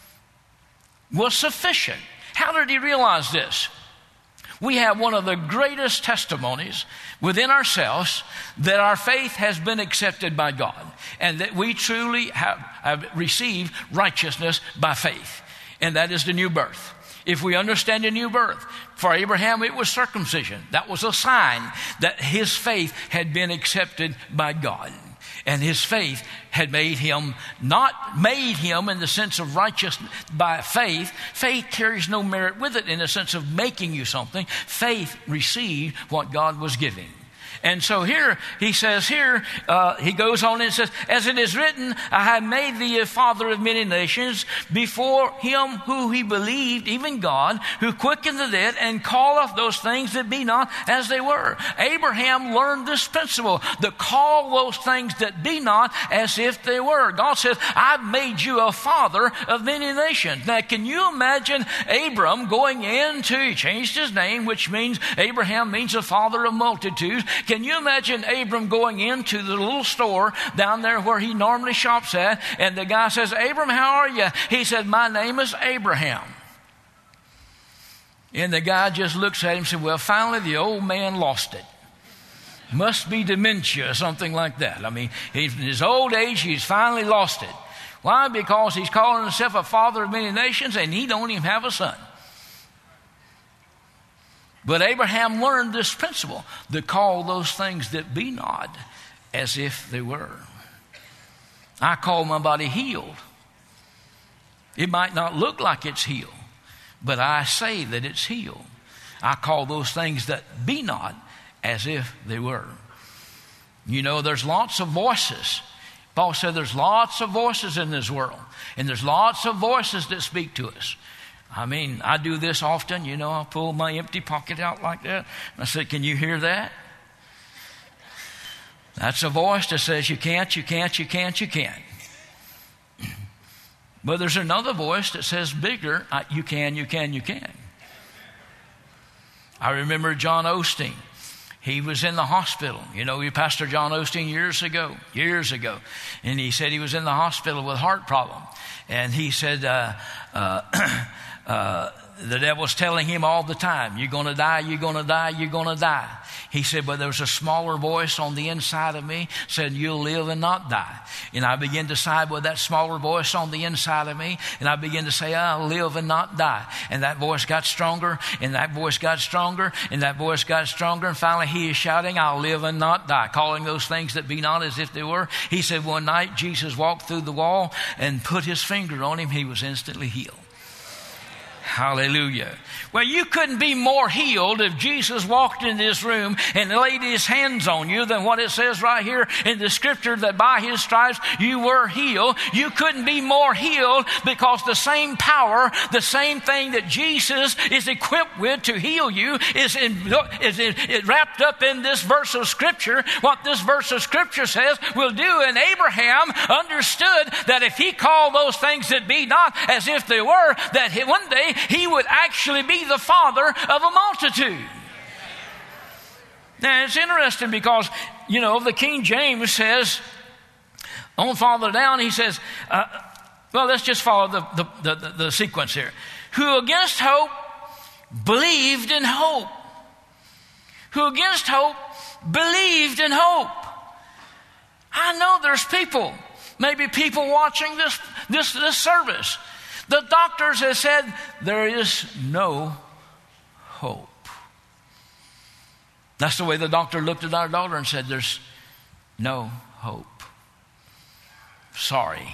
was sufficient. How did he realize this? We have one of the greatest testimonies within ourselves that our faith has been accepted by God, and that we truly have, have received righteousness by faith. And that is the new birth. If we understand the new birth, for Abraham it was circumcision. That was a sign that his faith had been accepted by God. And his faith had made him, not made him in the sense of righteous by faith. Faith carries no merit with it in the sense of making you something. Faith received what God was giving. And so here, he says here, uh, he goes on and says, as it is written, I have made thee a father of many nations before him who he believed, even God, who quickened the dead and calleth those things that be not as they were. Abraham learned this principle, to call those things that be not as if they were. God says, I've made you a father of many nations. Now, can you imagine Abram going into, he changed his name, which means Abraham means a father of multitudes. Can you imagine Abram going into the little store down there where he normally shops at, and the guy says, Abram, how are you? He said, my name is Abraham. And the guy just looks at him and said, well, finally the old man lost it. Must be dementia or something like that. I mean, in his old age, he's finally lost it. Why? Because he's calling himself a father of many nations, and he don't even have a son. But Abraham learned this principle, to call those things that be not as if they were. I call my body healed. It might not look like it's healed, but I say that it's healed. I call those things that be not as if they were. You know, there's lots of voices. Paul said there's lots of voices in this world, and there's lots of voices that speak to us. I mean, I do this often. You know, I pull my empty pocket out like that. And I say, can you hear that? That's a voice that says you can't, you can't, you can't, you can't. But there's another voice that says bigger, you can, you can, you can. I remember John Osteen. He was in the hospital. You know, we Pastor John Osteen years ago, years ago. And he said he was in the hospital with heart problem. And he said, uh, uh, uh, the devil's telling him all the time, you're going to die, you're going to die, you're going to die. He said, but there was a smaller voice on the inside of me said, you'll live and not die. And I began to side with that smaller voice on the inside of me. And I began to say, I'll live and not die. And that voice got stronger, and that voice got stronger, and that voice got stronger. And finally he is shouting, I'll live and not die, calling those things that be not as if they were. He said one night Jesus walked through the wall and put his finger on him. He was instantly healed. Hallelujah. Well, you couldn't be more healed if Jesus walked in this room and laid his hands on you than what it says right here in the scripture that by his stripes you were healed. You couldn't be more healed because the same power, the same thing that Jesus is equipped with to heal you is, in, is in, is wrapped up in this verse of scripture. What this verse of scripture says will do. And Abraham understood that if he called those things that be not as if they were, that one day he would actually be the father of a multitude. Now, it's interesting because, you know, the King James says, on farther down, he says, uh, well, let's just follow the, the, the, the sequence here. Who against hope believed in hope. Who against hope believed in hope. I know there's people, maybe people watching this, this, this service. The doctors have said there is no hope. That's the way the doctor looked at our daughter and said, there's no hope. Sorry.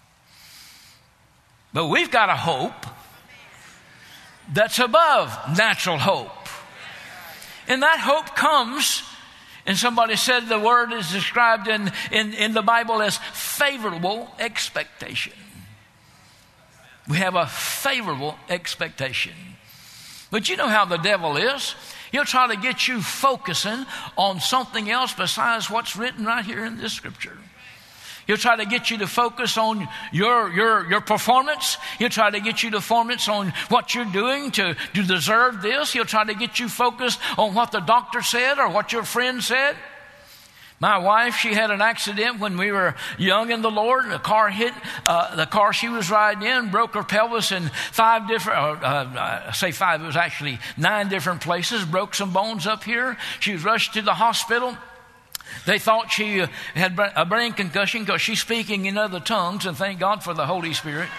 But we've got a hope that's above natural hope. And that hope comes, and somebody said the word is described in, in, in the Bible as favorable expectation. We have a favorable expectation. But you know how the devil is. He'll try to get you focusing on something else besides what's written right here in this scripture. He'll try to get you to focus on your, your, your performance. He'll try to get you to focus on what you're doing to, to deserve this. He'll try to get you focused on what the doctor said or what your friend said. My wife, she had an accident when we were young in the Lord. The car hit, uh, the car she was riding in, broke her pelvis in five different, uh, uh, I say five, it was actually nine different places, broke some bones up here. She was rushed to the hospital. They thought she had a brain concussion because she's speaking in other tongues, and thank God for the Holy Spirit.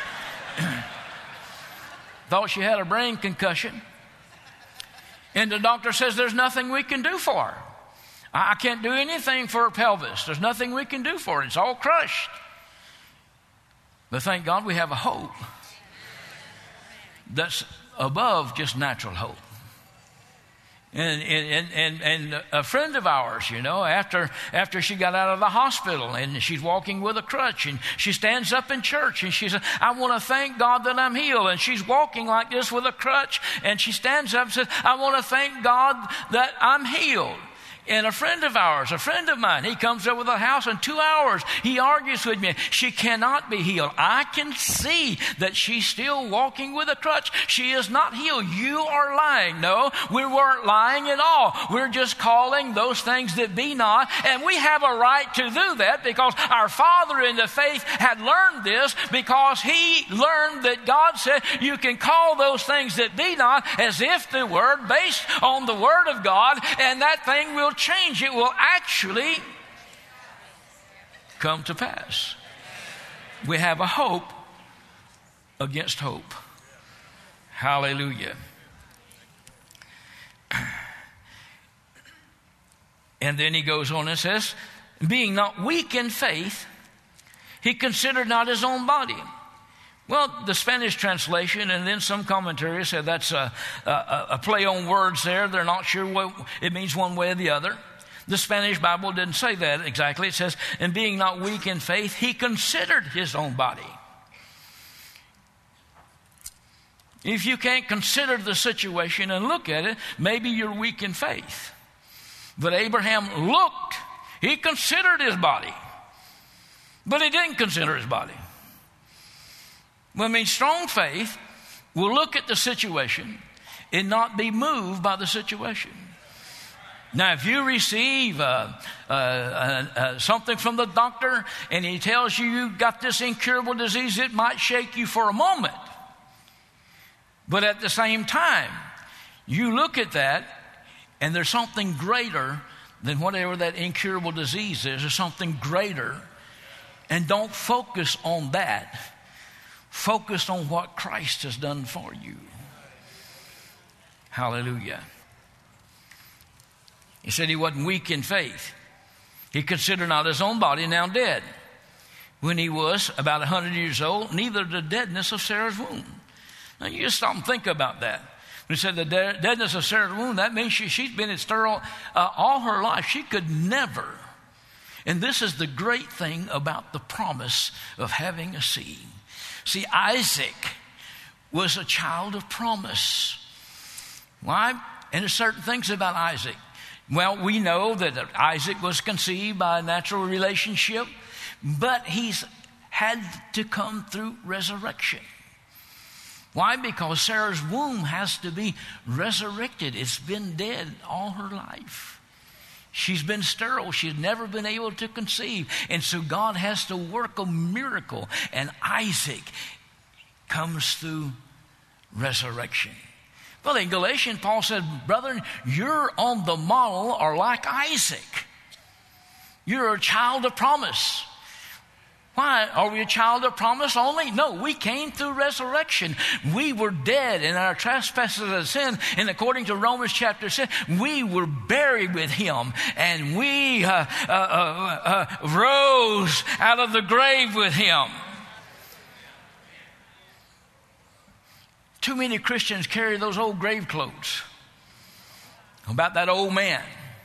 Thought she had a brain concussion. And the doctor says there's nothing we can do for her. I can't do anything for her pelvis. There's nothing we can do for it. It's all crushed. But thank God we have a hope that's above just natural hope. And, and, and, and a friend of ours, you know, after, after she got out of the hospital and she's walking with a crutch and she stands up in church and she says, I want to thank God that I'm healed. And she's walking like this with a crutch and she stands up and says, I want to thank God that I'm healed. And a friend of ours, a friend of mine, he comes up with a house in two hours. He argues with me. She cannot be healed. I can see that she's still walking with a crutch. She is not healed. You are lying. No, we weren't lying at all. We're just calling those things that be not. And we have a right to do that because our father in the faith had learned this, because he learned that God said you can call those things that be not as if they were, based on the word of God, and that thing will change. It will actually come to pass. We have a hope against hope. Hallelujah. And then he goes on and says, being not weak in faith, he considered not his own body. Well, the Spanish translation and then some commentaries said that's a, a, a play on words there. They're not sure what it means one way or the other. The Spanish Bible didn't say that exactly. It says, and being not weak in faith, he considered his own body. If you can't consider the situation and look at it, maybe you're weak in faith. But Abraham looked, he considered his body, but he didn't consider his body. Well, I mean, strong faith will look at the situation and not be moved by the situation. Now, if you receive uh, uh, uh, uh, something from the doctor and he tells you you've got this incurable disease, it might shake you for a moment. But at the same time, you look at that and there's something greater than whatever that incurable disease is. There's something greater. And don't focus on that. Focus on what Christ has done for you. Hallelujah. He said he wasn't weak in faith. He considered not his own body now dead, when he was about one hundred years old, neither the deadness of Sarah's womb. Now, you just stop and think about that. When he said the de- deadness of Sarah's womb, that means she, she's been sterile uh, all her life. She could never. And this is the great thing about the promise of having a seed. See, Isaac was a child of promise. Why? And there's certain things about Isaac. Well, we know that Isaac was conceived by a natural relationship, but he's had to come through resurrection. Why? Because Sarah's womb has to be resurrected. It's been dead all her life. She's been sterile. She's never been able to conceive. And so God has to work a miracle. And Isaac comes through resurrection. Well, in Galatians, Paul said, brethren, you're on the model or like Isaac. You're a child of promise. Why? Are we a child of promise only? No, we came through resurrection. We were dead in our trespasses and sin, and according to Romans chapter six, we were buried with him, and we uh, uh, uh, uh, rose out of the grave with him. Too many Christians carry those old grave clothes about that old man.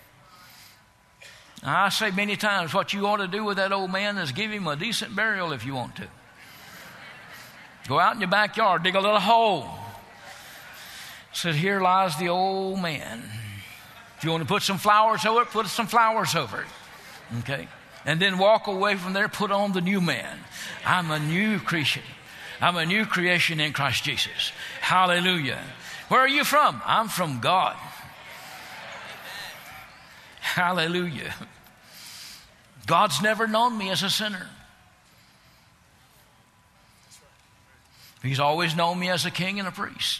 I say many times, what you ought to do with that old man is give him a decent burial if you want to. Go out in your backyard, dig a little hole. Say, here lies the old man. If you want to put some flowers over it, put some flowers over it. Okay? And then walk away from there, put on the new man. I'm a new creation. I'm a new creation in Christ Jesus. Hallelujah. Where are you from? I'm from God. Hallelujah. God's never known me as a sinner. He's always known me as a king and a priest.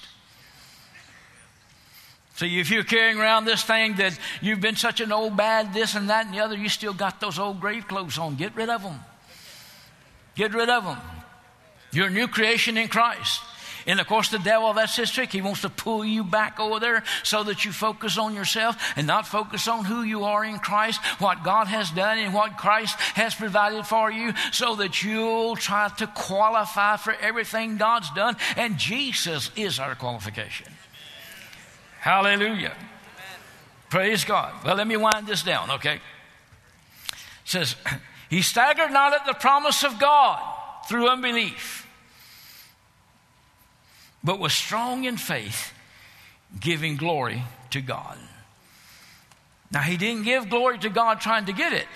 So if you're carrying around this thing that you've been such an old bad this and that and the other, you still got those old grave clothes on. Get rid of them. Get rid of them. You're a new creation in Christ. And of course the devil, that's his trick. He wants to pull you back over there so that you focus on yourself and not focus on who you are in Christ, what God has done and what Christ has provided for you, so that you'll try to qualify for everything God's done. And Jesus is our qualification. Hallelujah. Amen. Praise God. Well, let me wind this down, okay? It says, he staggered not at the promise of God through unbelief, but was strong in faith, giving glory to God. Now, he didn't give glory to God trying to get it.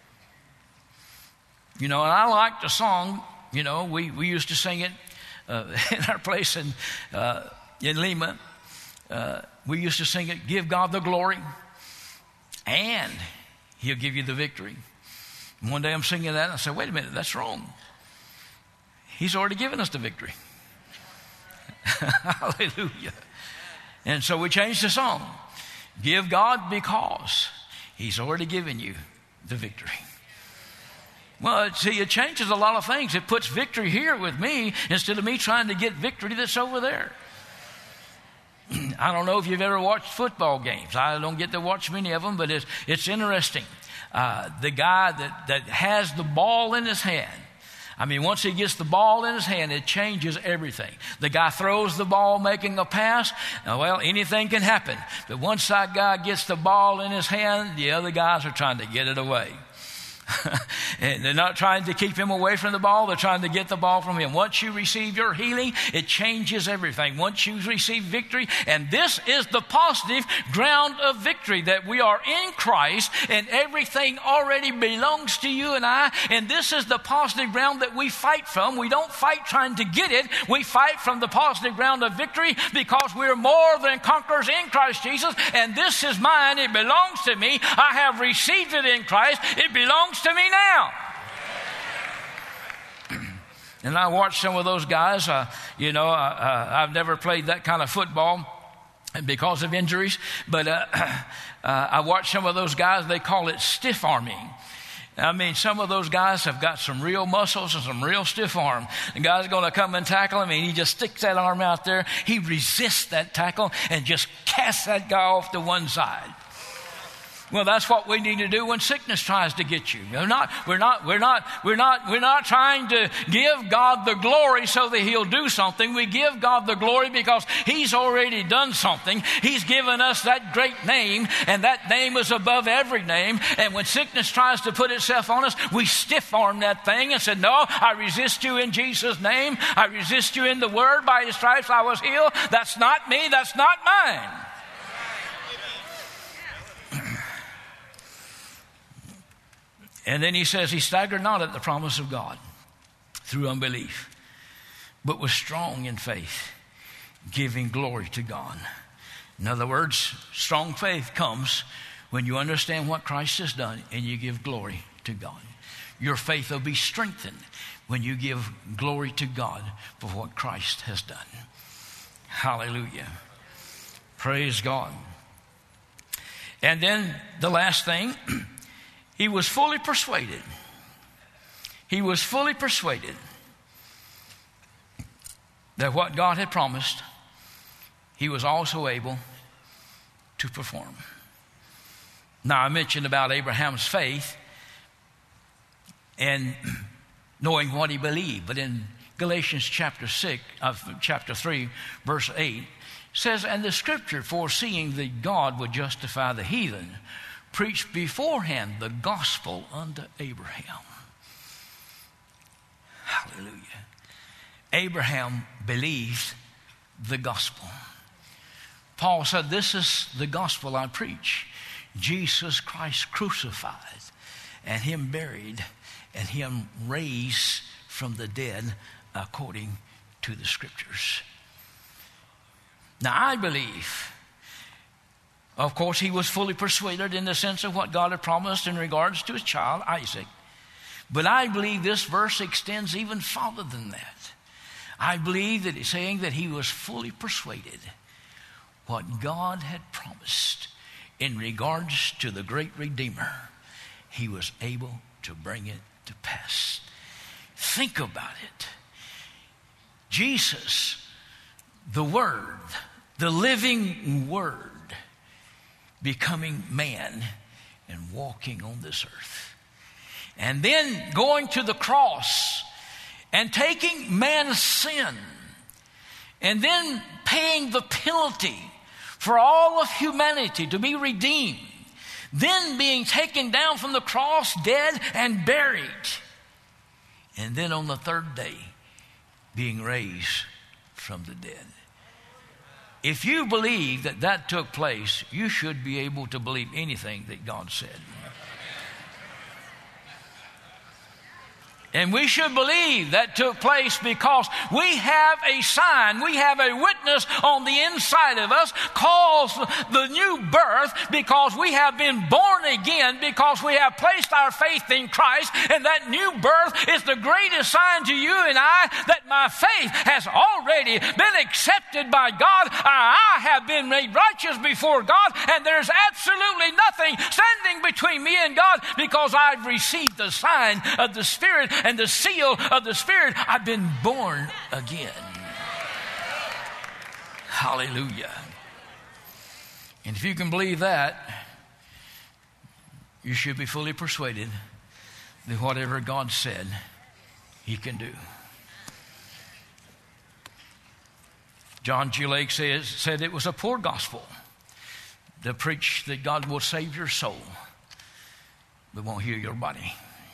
You know, and I like the song, you know, we, we used to sing it uh, in our place in, uh, in Lima. Uh, we used to sing it, give God the glory, and he'll give you the victory. And one day I'm singing that, and I said, wait a minute, that's wrong. He's already given us the victory. Hallelujah. And so we changed the song. Give God because he's already given you the victory. Well, see, it changes a lot of things. It puts victory here with me instead of me trying to get victory that's over there. I don't know if you've ever watched football games. I don't get to watch many of them, but it's, it's interesting. Uh, the guy that, that has the ball in his hand, I mean, once he gets the ball in his hand, it changes everything. The guy throws the ball making a pass. Now, well, anything can happen. But once that guy gets the ball in his hand, the other guys are trying to get it away. And they're not trying to keep him away from the ball. They're trying to get the ball from him. Once you receive your healing, it changes everything. Once you receive victory, and this is the positive ground of victory, that we are in Christ and everything already belongs to you and I. And this is the positive ground that we fight from. We don't fight trying to get it. We fight from the positive ground of victory, because we're more than conquerors in Christ Jesus. And this is mine. It belongs to me. I have received it in Christ. It belongs to me now. And I watched some of those guys. Uh, you know, uh, uh, I've never played that kind of football because of injuries, but uh, uh, I watched some of those guys. They call it stiff arming. I mean, some of those guys have got some real muscles and some real stiff arm. The guy's going to come and tackle him, and he just sticks that arm out there. He resists that tackle and just casts that guy off to one side. Well, that's what we need to do when sickness tries to get you. We're not, we're not, we're not, we're not, we're not trying to give God the glory so that He'll do something. We give God the glory because He's already done something. He's given us that great name, and that name is above every name. And when sickness tries to put itself on us, we stiff-arm that thing and say, no, I resist you in Jesus' name. I resist you in the Word. By His stripes I was healed. That's not me. That's not mine. And then he says, he staggered not at the promise of God through unbelief, but was strong in faith, giving glory to God. In other words, strong faith comes when you understand what Christ has done and you give glory to God. Your faith will be strengthened when you give glory to God for what Christ has done. Hallelujah. Praise God. And then the last thing, he was fully persuaded. He was fully persuaded that what God had promised, He was also able to perform. Now, I mentioned about Abraham's faith and knowing what he believed, but in Galatians chapter six, uh, chapter three, verse eight, says, and the scripture, foreseeing that God would justify the heathen, preached beforehand the gospel unto Abraham. Hallelujah. Abraham believed the gospel. Paul said, this is the gospel I preach. Jesus Christ crucified, and Him buried, and Him raised from the dead according to the scriptures. Now, I believe, of course, he was fully persuaded in the sense of what God had promised in regards to his child, Isaac. But I believe this verse extends even farther than that. I believe that it's saying that he was fully persuaded what God had promised in regards to the great Redeemer. He was able to bring it to pass. Think about it. Jesus, the Word, the living Word, becoming man and walking on this earth. And then going to the cross and taking man's sin and then paying the penalty for all of humanity to be redeemed. Then being taken down from the cross, dead and buried. And then on the third day, being raised from the dead. If you believe that that took place, you should be able to believe anything that God said. And we should believe that took place because we have a sign, we have a witness on the inside of us called the new birth, because we have been born again, because we have placed our faith in Christ. And that new birth is the greatest sign to you and I that my faith has already been accepted by God. I have been made righteous before God, and there's absolutely nothing standing between me and God, because I've received the sign of the Spirit and the seal of the Spirit. I've been born again. Hallelujah. And if you can believe that, you should be fully persuaded that whatever God said, He can do. John G. Lake says, said it was a poor gospel to preach that God will save your soul, but won't heal your body.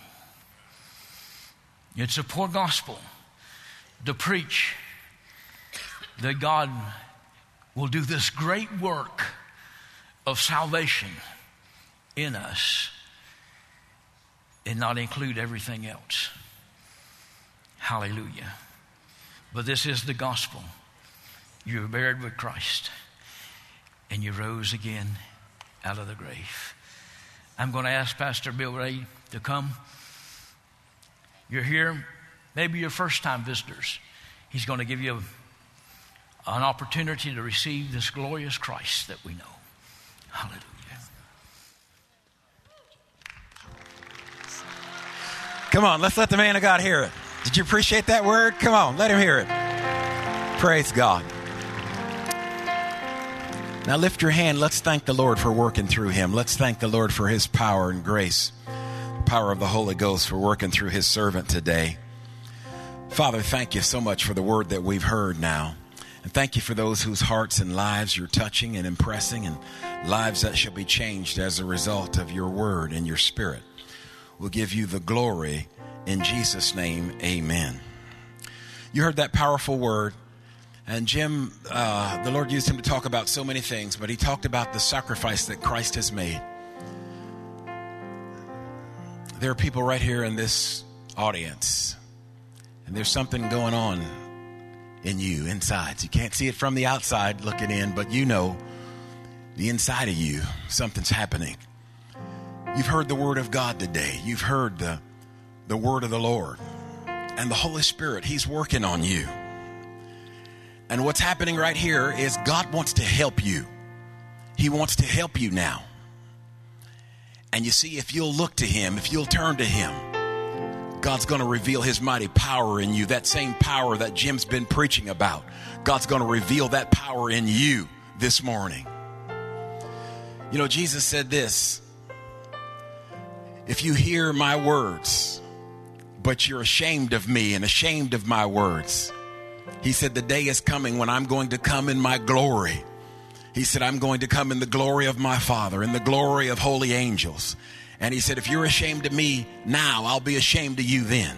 It's a poor gospel to preach that God will do this great work of salvation in us and not include everything else. Hallelujah. But this is the gospel. You were buried with Christ, and you rose again out of the grave. I'm going to ask Pastor Bill Ray to come. You're here, maybe you're first-time visitors. He's going to give you an opportunity to receive this glorious Christ that we know. Hallelujah. Come on, let's let the man of God hear it. Did you appreciate that word? Come on, let him hear it. Praise God. Now lift your hand. Let's thank the Lord for working through him. Let's thank the Lord for his power and grace, the power of the Holy Ghost for working through his servant today. Father, thank you so much for the word that we've heard now. And thank you for those whose hearts and lives you're touching and impressing, and lives that shall be changed as a result of your word and your spirit. We'll give you the glory in Jesus' name. Amen. You heard that powerful word. And Jim, uh, the Lord used him to talk about so many things, but he talked about the sacrifice that Christ has made. There are people right here in this audience, and there's something going on in you, inside. You can't see it from the outside looking in, but you know the inside of you, something's happening. You've heard the word of God today. You've heard the, the word of the Lord. And the Holy Spirit, he's working on you. And what's happening right here is God wants to help you. He wants to help you now. And you see, if you'll look to him, if you'll turn to him, God's going to reveal his mighty power in you. That same power that Jim's been preaching about. God's going to reveal that power in you this morning. You know, Jesus said this: if you hear my words, but you're ashamed of me and ashamed of my words, he said, the day is coming when I'm going to come in my glory. He said, I'm going to come in the glory of my Father, in the glory of holy angels. And he said, if you're ashamed of me now, I'll be ashamed of you then.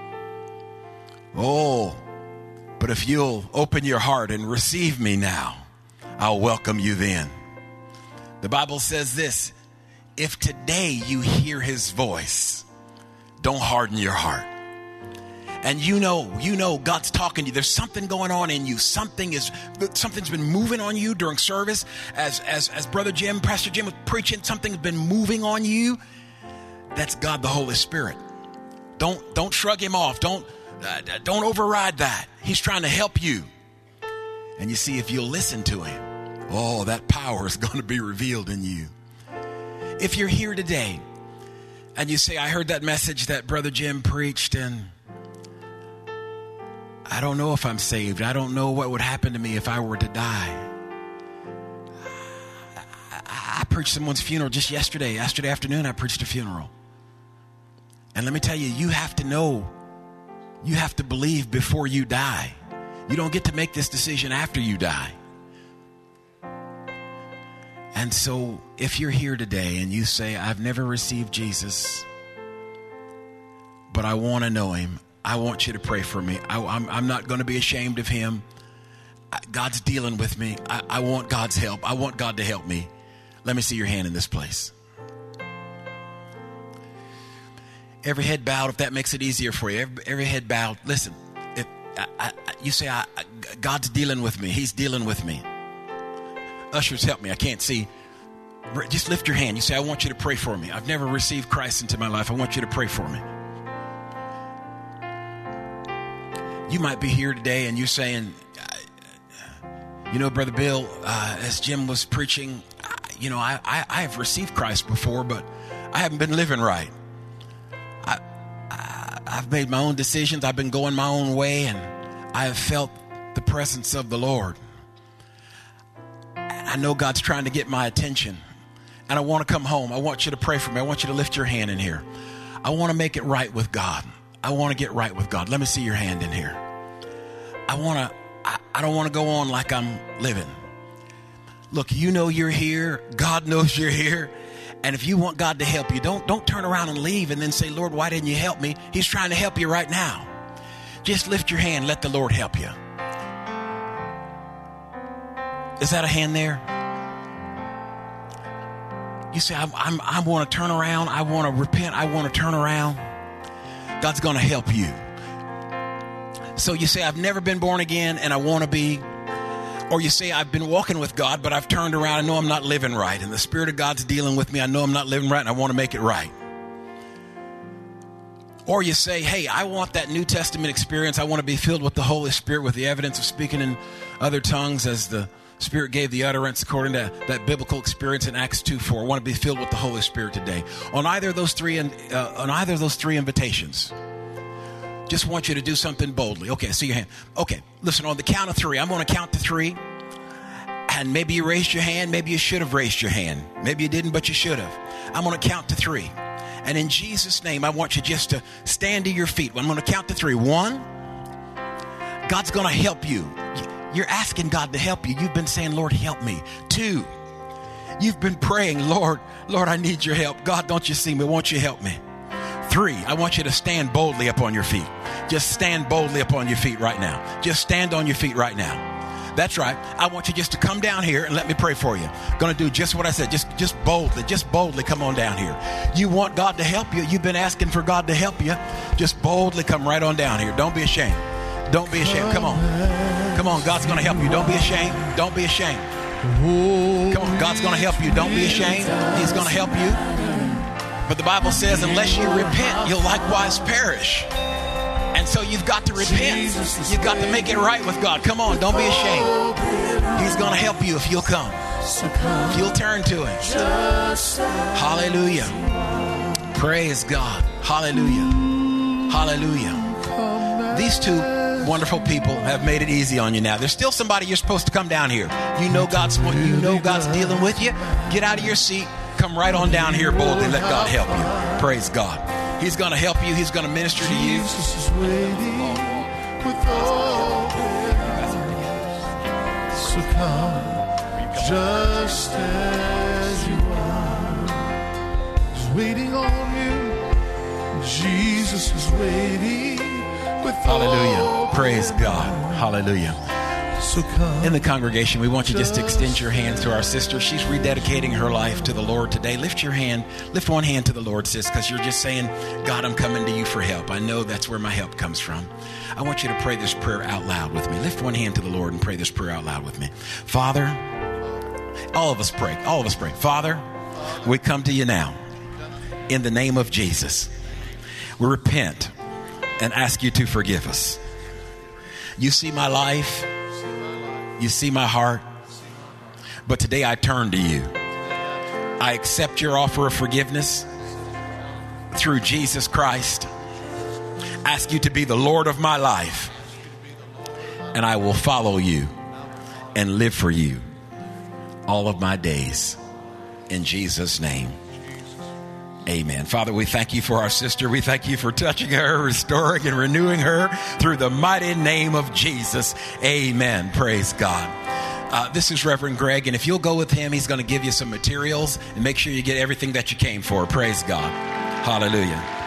Oh, but if you'll open your heart and receive me now, I'll welcome you then. The Bible says this: if today you hear his voice, don't harden your heart. And you know, you know God's talking to you. There's something going on in you. Something is, something's been moving on you during service. As, as, as Brother Jim, Pastor Jim was preaching, something's been moving on you. That's God, the Holy Spirit. Don't, don't shrug him off. Don't, uh, don't override that. He's trying to help you. And you see, if you'll listen to him, oh, that power is going to be revealed in you. If you're here today and you say, I heard that message that Brother Jim preached, and I don't know if I'm saved. I don't know what would happen to me if I were to die. I, I preached someone's funeral just yesterday. Yesterday afternoon, I preached a funeral. And let me tell you, you have to know, you have to believe before you die. You don't get to make this decision after you die. And so if you're here today and you say, I've never received Jesus, but I want to know him, I want you to pray for me. I, I'm, I'm not going to be ashamed of him. I, God's dealing with me. I, I want God's help. I want God to help me. Let me see your hand in this place. Every head bowed, if that makes it easier for you. Every, every head bowed. Listen, if I, I, you say, I, I, God's dealing with me. He's dealing with me. Ushers, help me. I can't see. Just lift your hand. You say, I want you to pray for me. I've never received Christ into my life. I want you to pray for me. You might be here today and you're saying, you know, Brother Bill, uh, as Jim was preaching, you know, I, I, I have received Christ before, but I haven't been living right. I, I, I've made my own decisions. I've been going my own way, and I have felt the presence of the Lord. And I know God's trying to get my attention, and I want to come home. I want you to pray for me. I want you to lift your hand in here. I want to make it right with God. I want to get right with God. Let me see your hand in here. I want to, I, I don't want to go on like I'm living. Look, you know you're here. God knows you're here. And if you want God to help you, don't, don't turn around and leave and then say, Lord, why didn't you help me? He's trying to help you right now. Just lift your hand. Let the Lord help you. Is that a hand there? You say, I'm, I'm, I want to turn around. I want to repent. I want to turn around. God's going to help you. So you say, I've never been born again and I want to be. Or you say, I've been walking with God, but I've turned around. I know I'm not living right. And the Spirit of God's dealing with me. I know I'm not living right and I want to make it right. Or you say, hey, I want that New Testament experience. I want to be filled with the Holy Spirit with the evidence of speaking in other tongues as the Spirit gave the utterance according to that biblical experience in Acts two four. I want to be filled with the Holy Spirit today. On either of those three, uh, on either of those three invitations, just want you to do something boldly. Okay, I see your hand. Okay, listen, on the count of three, I'm going to count to three. And maybe you raised your hand. Maybe you should have raised your hand. Maybe you didn't, but you should have. I'm going to count to three. And in Jesus' name, I want you just to stand to your feet. I'm going to count to three. One, God's going to help you. You're asking God to help you. You've been saying, Lord, help me. Two, you've been praying, Lord, Lord, I need your help. God, don't you see me? Won't you help me? Three, I want you to stand boldly up on your feet. Just stand boldly up on your feet right now. Just stand on your feet right now. That's right. I want you just to come down here and let me pray for you. Going to do just what I said. Just, just boldly, just boldly come on down here. You want God to help you. You've been asking for God to help you. Just boldly come right on down here. Don't be ashamed. Don't be ashamed. Come on. Come on. God's going to help you. Don't be ashamed. Don't be ashamed. Come on. God's going to help you. Don't be ashamed. He's going to help you. But the Bible says, unless you repent, you'll likewise perish. And so you've got to repent. You've got to make it right with God. Come on, don't be ashamed. He's going to help you if you'll come. If you'll turn to Him. Hallelujah. Praise God. Hallelujah. Hallelujah. These two wonderful people have made it easy on you now. There's still somebody you're supposed to come down here. You know God's, you know God's dealing with you. Get out of your seat. Come right on down here boldly. Let God help you. Praise God. He's going to help you. He's going to minister to you. Jesus is waiting with all so come just as you are. He's waiting on you. Jesus is waiting with all. Hallelujah. Praise God. Hallelujah. In the congregation, we want you just to extend your hands to our sister. She's rededicating her life to the Lord today. Lift your hand. Lift one hand to the Lord, sis, because you're just saying, God, I'm coming to you for help. I know that's where my help comes from. I want you to pray this prayer out loud with me. Lift one hand to the Lord and pray this prayer out loud with me. Father, all of us pray. All of us pray. Father, we come to you now in the name of Jesus. We repent and ask you to forgive us. You see my life. You see my heart, but today I turn to you. I accept your offer of forgiveness through Jesus Christ. Ask you to be the Lord of my life, and I will follow you and live for you all of my days. In Jesus' name, amen. Father, we thank you for our sister. We thank you for touching her, restoring and renewing her through the mighty name of Jesus. Amen. Praise God. Uh, this is Reverend Greg, and if you'll go with him, he's going to give you some materials and make sure you get everything that you came for. Praise God. Hallelujah.